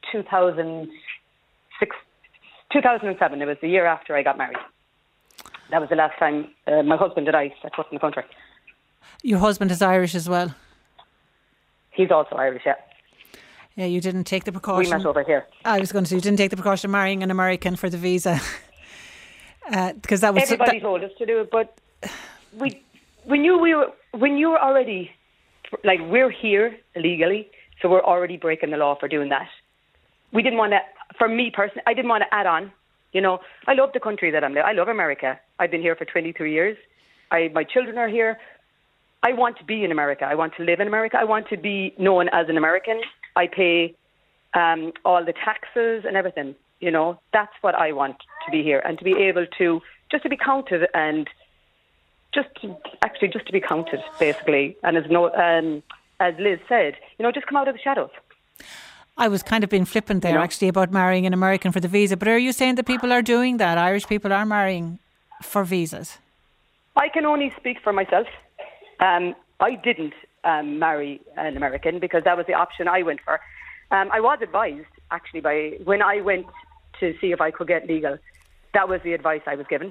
2007. It was the year after I got married. That was the last time my husband and I set foot in the country. Your husband is Irish as well? He's also Irish, yeah. Yeah, you didn't take the precaution. We met over here. I was going to say, you didn't take the precaution of marrying an American for the visa. Because that was... Everybody told us to do it, but we knew when you were already... Like, we're here illegally, so we're already breaking the law for doing that. We didn't want to... For me personally, I didn't want to add on. You know, I love the country that I'm in. I love America. I've been here for 23 years. My children are here. I want to be in America. I want to live in America. I want to be known as an American. I pay all the taxes and everything. You know, that's what I want to be here, and to be able to just to be counted and just to be counted, basically. And as Liz said, you know, just come out of the shadows. I was kind of being flippant there, actually, about marrying an American for the visa. But are you saying that people are doing that? Irish people are marrying for visas? I can only speak for myself. I didn't marry an American because that was the option I went for. I was advised, actually, when I went to see if I could get legal, that was the advice I was given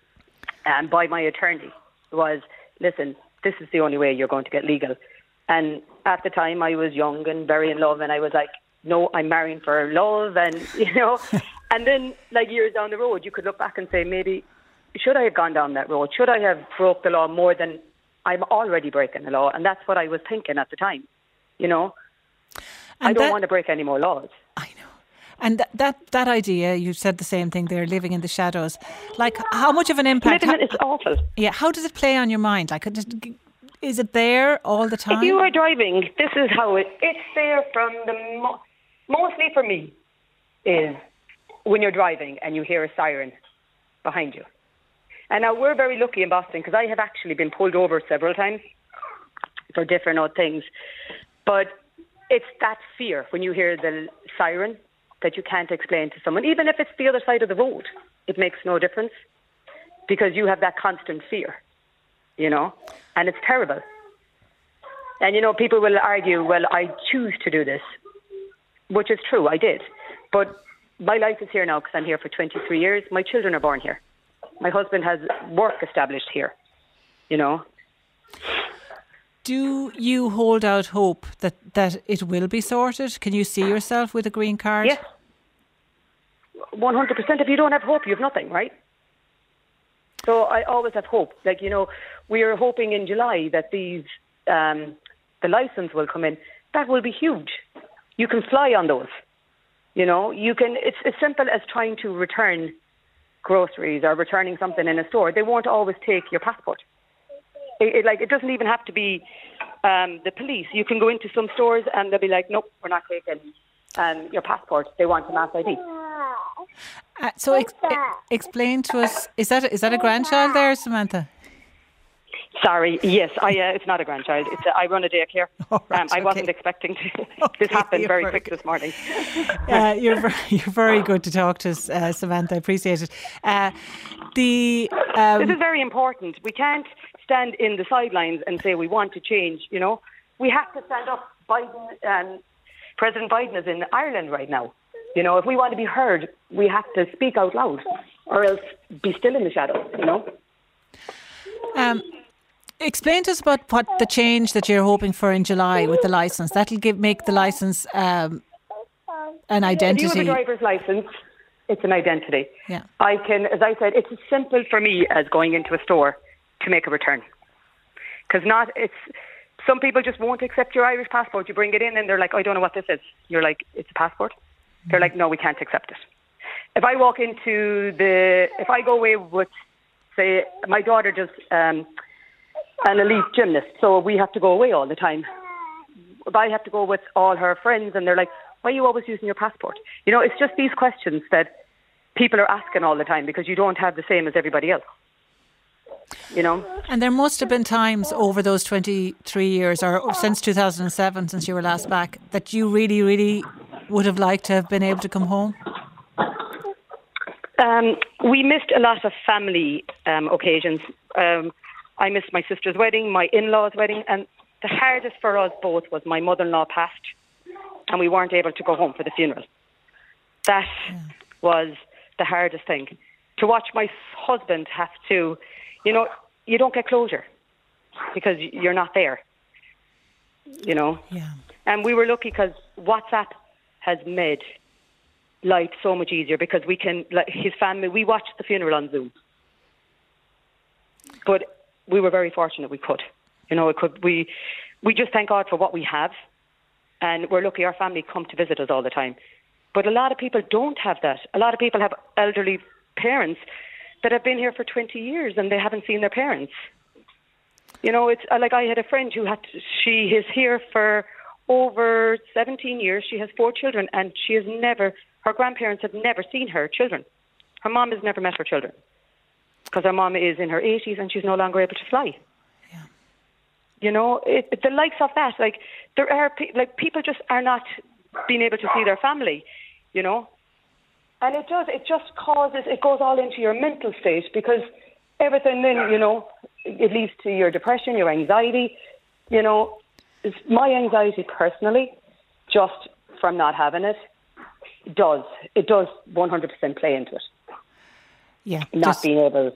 by my attorney, was, listen, this is the only way you're going to get legal. And at the time, I was young and very in love, and I was like, no, I'm marrying for love, and, you know. And then, like, years down the road, you could look back and say, maybe, should I have gone down that road? Should I have broke the law more than I'm already breaking the law? And that's what I was thinking at the time, you know. And I don't want to break any more laws. I know. And that idea, you said the same thing there, living in the shadows. Like, how much of an impact... It's awful. Yeah, how does it play on your mind? Like, is it there all the time? If you are driving, this is how it's there from mostly for me, is when you're driving and you hear a siren behind you. And now we're very lucky in Boston because I have actually been pulled over several times for different odd things. But it's that fear when you hear the siren that you can't explain to someone. Even if it's the other side of the road, it makes no difference because you have that constant fear, you know, and it's terrible. And, you know, people will argue, well, I choose to do this, which is true, I did. But my life is here now because I'm here for 23 years. My children are born here. My husband has work established here, you know. Do you hold out hope that it will be sorted? Can you see yourself with a green card? Yes. 100%. If you don't have hope, you have nothing, right? So I always have hope. Like, you know, we are hoping in July that the license will come in. That will be huge. You can fly on those. You know, it's as simple as trying to return groceries or returning something in a store. They won't always take your passport. It doesn't even have to be the police. You can go into some stores and they'll be like, nope, we're not taking your passport. They want a mass ID. So explain to us, is that a grandchild there, Samantha? Sorry, yes, it's not a grandchild. I run a daycare. Right, I wasn't expecting this happened very quick this morning. You're very good to talk to us, Samantha. I appreciate it. This is very important. We can't stand in the sidelines and say we want to change. You know, we have to stand up. President Biden is in Ireland right now. You know, if we want to be heard, we have to speak out loud, or else be still in the shadows. You know. Explain to us about what the change that you're hoping for in July with the licence. That'll make the licence an identity. If you have a driver's licence, it's an identity. Yeah. As I said, it's as simple for me as going into a store to make a return. Because some people just won't accept your Irish passport. You bring it in and they're like, I don't know what this is. You're like, it's a passport? Mm-hmm. They're like, no, we can't accept it. If I go away with, say, my daughter does an elite gymnast, so we have to go away all the time. If I have to go with all her friends and they're like, why are you always using your passport? You know, it's just these questions that people are asking all the time because you don't have the same as everybody else. You know? And there must have been times over those 23 years or since 2007, since you were last back, that you really, really would have liked to have been able to come home? We missed a lot of family occasions. I missed my sister's wedding, my in-law's wedding, and the hardest for us both was my mother-in-law passed and we weren't able to go home for the funeral. That was the hardest thing. To watch my husband have to, you don't get closure because you're not there, Yeah. And we were lucky because WhatsApp has made life so much easier because we can, like his family, we watched the funeral on Zoom. But we were very fortunate we could. We just thank God for what we have. And we're lucky our family come to visit us all the time. But a lot of people don't have that. A lot of people have elderly parents that have been here for 20 years and they haven't seen their parents. It's like I had a friend she is here for over 17 years. She has 4 children and her grandparents have never seen her children. Her mom has never met her children because her mom is in her 80s and she's no longer able to fly. The likes of that, like there are people just are not being able to see their family, and it goes all into your mental state because everything then, it leads to your depression, your anxiety, my anxiety personally, just from not having it does 100% play into it. Yeah. Not being able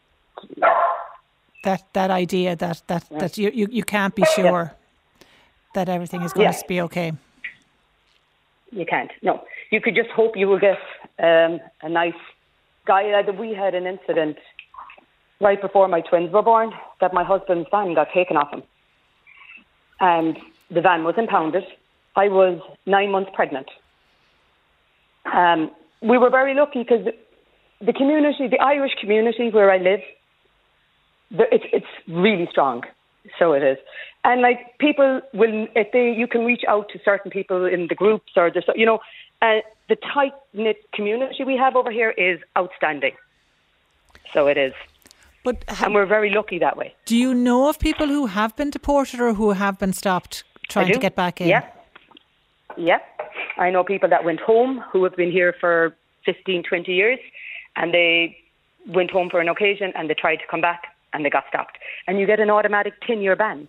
that idea that you can't be sure that everything is going to be okay. You can't. No. You could just hope you will get a nice guy. We had an incident right before my twins were born that my husband's van got taken off him. And the van was impounded. I was 9 months pregnant. We were very lucky because the Irish community where I live, it's really strong. So it is. And like people will, you can reach out to certain people in the groups or the tight-knit community we have over here is outstanding. So it is. And we're very lucky that way. Do you know of people who have been deported or who have been stopped trying to get back in? Yeah. I know people that went home who have been here for 15, 20 years and they went home for an occasion and they tried to come back and they got stopped. And you get an automatic 10-year ban.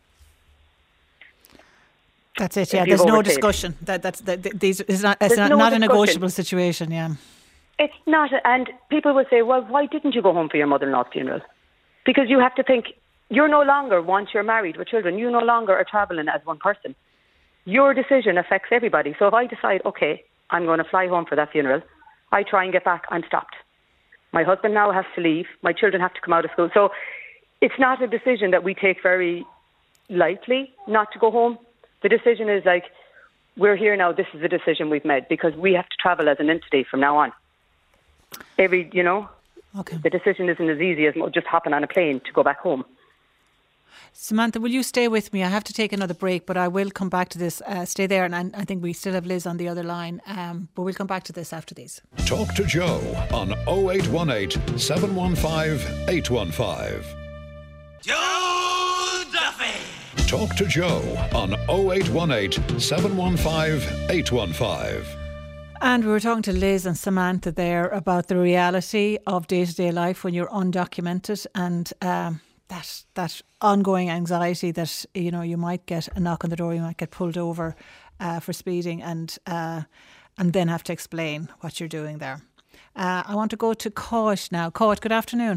That's it, yeah. There's no discussion. It's not a negotiable situation, yeah. It's not. And people will say, well, why didn't you go home for your mother-in-law's funeral? Because you have to think, you're no longer, once you're married with children, you no longer are travelling as one person. Your decision affects everybody. So if I decide, okay, I'm going to fly home for that funeral, I try and get back, I'm stopped. My husband now has to leave. My children have to come out of school. So it's not a decision that we take very lightly not to go home. The decision is like, we're here now, this is the decision we've made because we have to travel as an entity from now on. Okay. The decision isn't as easy as just hopping on a plane to go back home. Samantha, will you stay with me? I have to take another break, but I will come back to this. Stay there, and I think we still have Liz on the other line, but we'll come back to this after these. Talk to Joe on 0818 715 815. Joe Duffy! Talk to Joe on 0818 715 815. And we were talking to Liz and Samantha there about the reality of day-to-day life when you're undocumented and that ongoing anxiety that, you might get a knock on the door, you might get pulled over for speeding and then have to explain what you're doing there. I want to go to Coit now. Coit, good afternoon.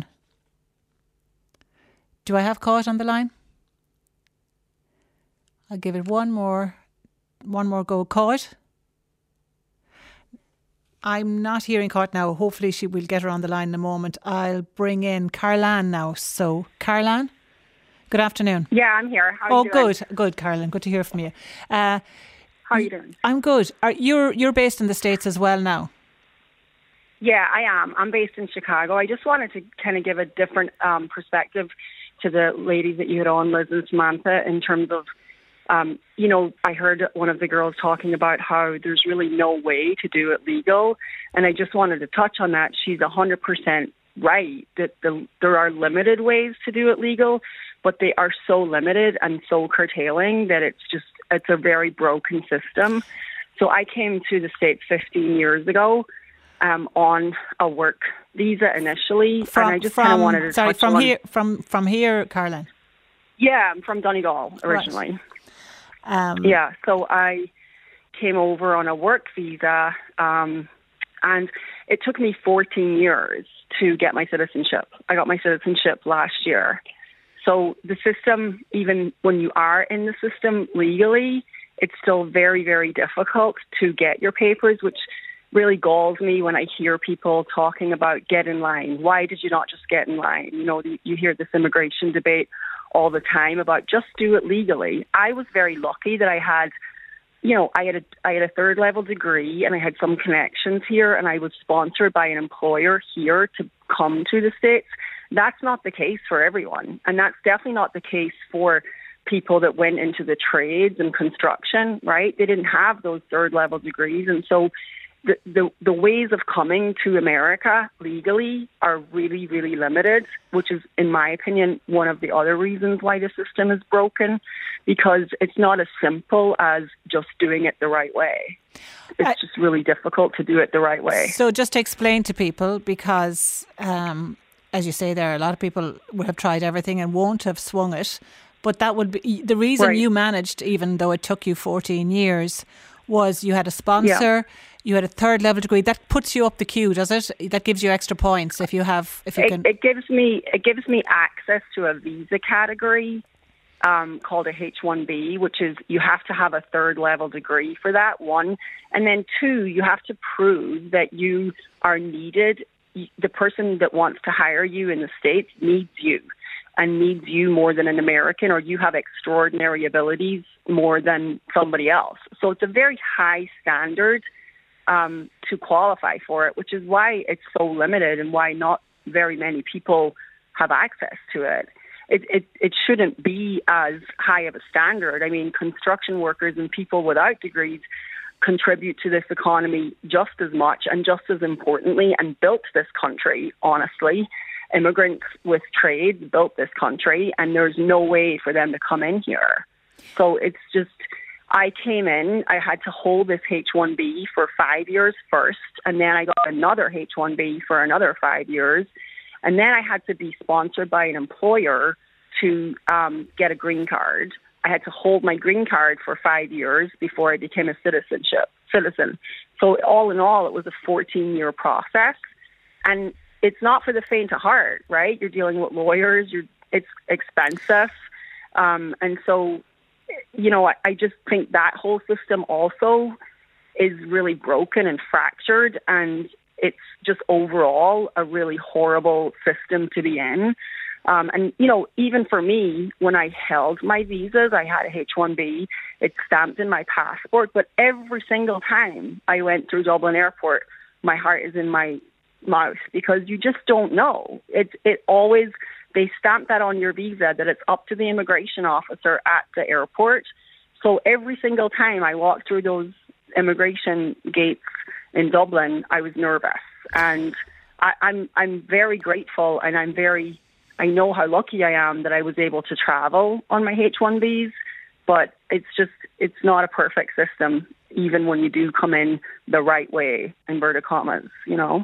Do I have Coit on the line? I'll give it one more go. Coit? I'm not hearing Coit now. Hopefully we'll get her on the line in a moment. I'll bring in Carlan now. So, Carlan, good afternoon. Yeah, I'm here. How are you doing? Good, Carlan. Good to hear from you. How are you doing? I'm good. You're based in the States as well now? Yeah, I am. I'm based in Chicago. I just wanted to kind of give a different perspective to the ladies that you had on, Liz and Samantha, in terms of I heard one of the girls talking about how there's really no way to do it legal. And I just wanted to touch on that. She's 100% right that there are limited ways to do it legal, but they are so limited and so curtailing that it's a very broken system. So I came to the States 15 years ago on a work visa initially. And I just kind of wanted to touch on... From here, Carlan? Yeah, I'm from Donegal originally. Right. So I came over on a work visa, and it took me 14 years to get my citizenship. I got my citizenship last year. So the system, even when you are in the system legally, it's still very, very difficult to get your papers, which really galls me when I hear people talking about get in line. Why did you not just get in line? You know, you hear this immigration debate all the time about just do it legally. I was very lucky that I had a third level degree and I had some connections here, and I was sponsored by an employer here to come to the States. That's not the case for everyone. And that's definitely not the case for people that went into the trades and construction, right? They didn't have those third level degrees. And so the ways of coming to America legally are really, really limited, which is, in my opinion, one of the other reasons why the system is broken, because it's not as simple as just doing it the right way. It's just really difficult to do it the right way. So just to explain to people, because as you say, there are a lot of people would have tried everything and won't have swung it, but that would be the reason you managed, even though it took you 14 years, was you had a sponsor, you had a third level degree. That puts you up the queue, does it? That gives you extra points if you can. It gives me access to a visa category called a H-1B, which is you have to have a third level degree for that, one. And then two, you have to prove that you are needed. The person that wants to hire you in the States needs you, and needs you more than an American, or you have extraordinary abilities more than somebody else. So it's a very high standard to qualify for it, which is why it's so limited and why not very many people have access to it. It shouldn't be as high of a standard. I mean, construction workers and people without degrees contribute to this economy just as much and just as importantly, and built this country, honestly. Immigrants with trades built this country, and there's no way for them to come in here. So it's just, I came in, I had to hold this H-1B for 5 years first, and then I got another H-1B for another 5 years, and then I had to be sponsored by an employer to get a green card. I had to hold my green card for 5 years before I became a citizen. So all in all, it was a 14-year process, and it's not for the faint of heart, right? You're dealing with lawyers. It's expensive. And so, you know, I just think that whole system also is really broken and fractured. And it's just overall a really horrible system to be in. And, you know, even for me, when I held my visas, I had a H-1B. It's stamped in my passport. But every single time I went through Dublin Airport, my heart is in my mouth, because you just don't know. It always, they stamp that on your visa that it's up to the immigration officer at the airport. So every single time I walked through those immigration gates in Dublin, I was nervous. And I'm very grateful, and I know how lucky I am that I was able to travel on my H-1Bs, but it's not a perfect system, even when you do come in the right way, inverted commas, you know.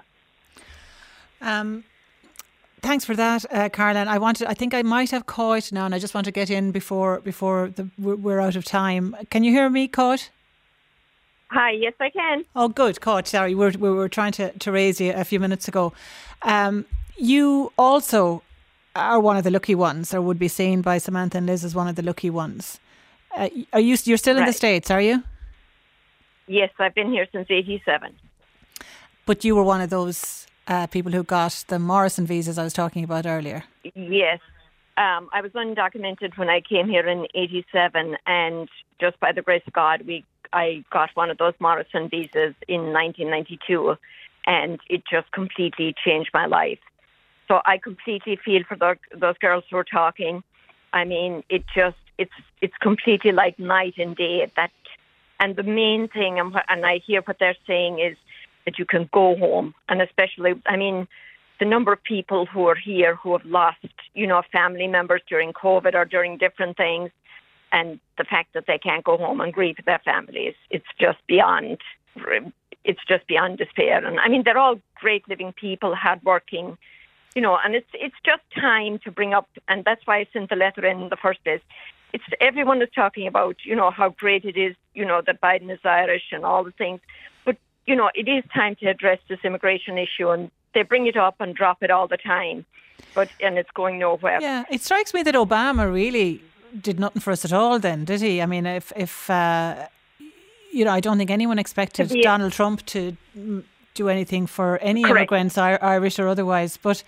Thanks for that, Caroline. I think I might have Coit now, and I just want to get in before we're out of time. Can you hear me, Coit? Hi, yes, I can. Oh, good, Coit. Sorry, we were trying to raise you a few minutes ago. You also are one of the lucky ones, or would be seen by Samantha and Liz as one of the lucky ones. You're still in the States, are you? Yes, I've been here since 1987. But you were one of those people who got the Morrison visas I was talking about earlier. Yes. I was undocumented when I came here in 1987, and just by the grace of God, I got one of those Morrison visas in 1992, and it just completely changed my life. So I completely feel for those girls who are talking. I mean, it's completely like night and day. And the main thing, and I hear what they're saying, is that you can go home. And especially, I mean, the number of people who are here who have lost, you know, family members during COVID or during different things, and the fact that they can't go home and grieve with their families, it's just beyond despair. And I mean, they're all great living people, hardworking, you know, and it's just time to bring up, and that's why I sent the letter in the first place, everyone is talking about, how great it is, that Biden is Irish and all the things. But, it is time to address this immigration issue, and they bring it up and drop it all the time. And it's going nowhere. Yeah, it strikes me that Obama really did nothing for us at all then, did he? I mean, if I don't think anyone expected Donald Trump to do anything for any immigrants, Irish or otherwise. But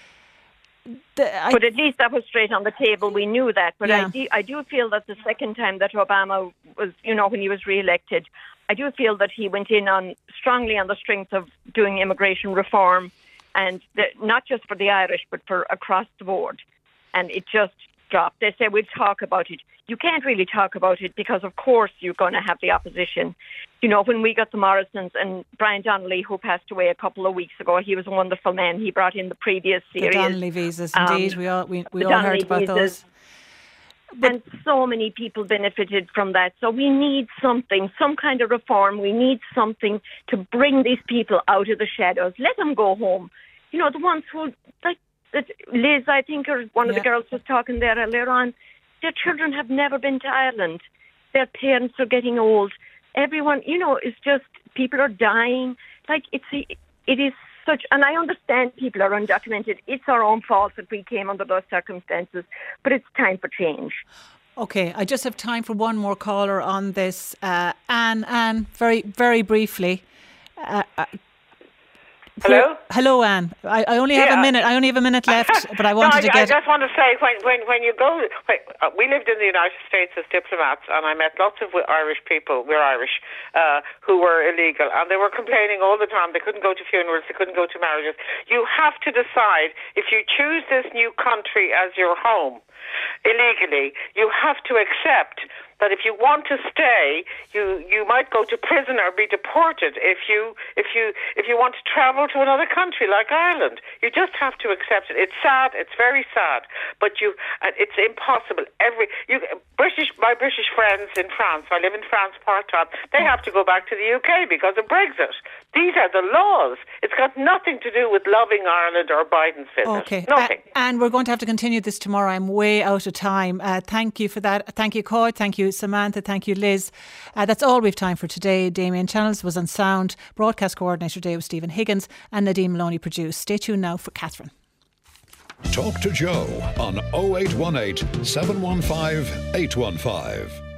at least that was straight on the table. We knew that. But yeah. I do feel that the second time that Obama was, when he was re-elected, I do feel that he went in strongly on the strength of doing immigration reform, and not just for the Irish, but for across the board. And it just dropped. They say, we'll talk about it. You can't really talk about it because, of course, you're going to have the opposition. When we got the Morrisons and Brian Donnelly, who passed away a couple of weeks ago, he was a wonderful man. He brought in the previous series. The Donnelly visas, indeed. We all heard about those. And so many people benefited from that. So we need something, some kind of reform. We need something to bring these people out of the shadows. Let them go home. The ones who, like Liz, I think, or one of the girls was talking there earlier on, their children have never been to Ireland. Their parents are getting old. Everyone, it's just, people are dying. Like, it is such, and I understand people are undocumented. It's our own fault that we came under those circumstances, but it's time for change. Okay, I just have time for one more caller on this. Anne, very, very briefly. Hello? Hello, Anne. I only have a minute. I only have a minute left, but I wanted to get... I just want to say, when you go... we lived in the United States as diplomats, and I met lots of Irish people, we're Irish, who were illegal, and they were complaining all the time. They couldn't go to funerals, they couldn't go to marriages. You have to decide, if you choose this new country as your home, illegally, you have to accept that if you want to stay, you might go to prison or be deported if you want to travel to another country like Ireland. You just have to accept it. It's sad. It's very sad, but it's impossible. My British friends in France, I live in France part-time, they have to go back to the UK because of Brexit. These are the laws. It's got nothing to do with loving Ireland or Biden's business. Okay. Nothing. And we're going to have to continue this tomorrow. I'm way out of time. Thank you for that. Thank you, Cord. Thank you, Samantha. Thank you, Liz. That's all we've time for today. Damien Channels was on sound. Broadcast coordinator today was Stephen Higgins, and Nadine Maloney produced. Stay tuned now for Catherine. Talk to Joe on 0818 715 815.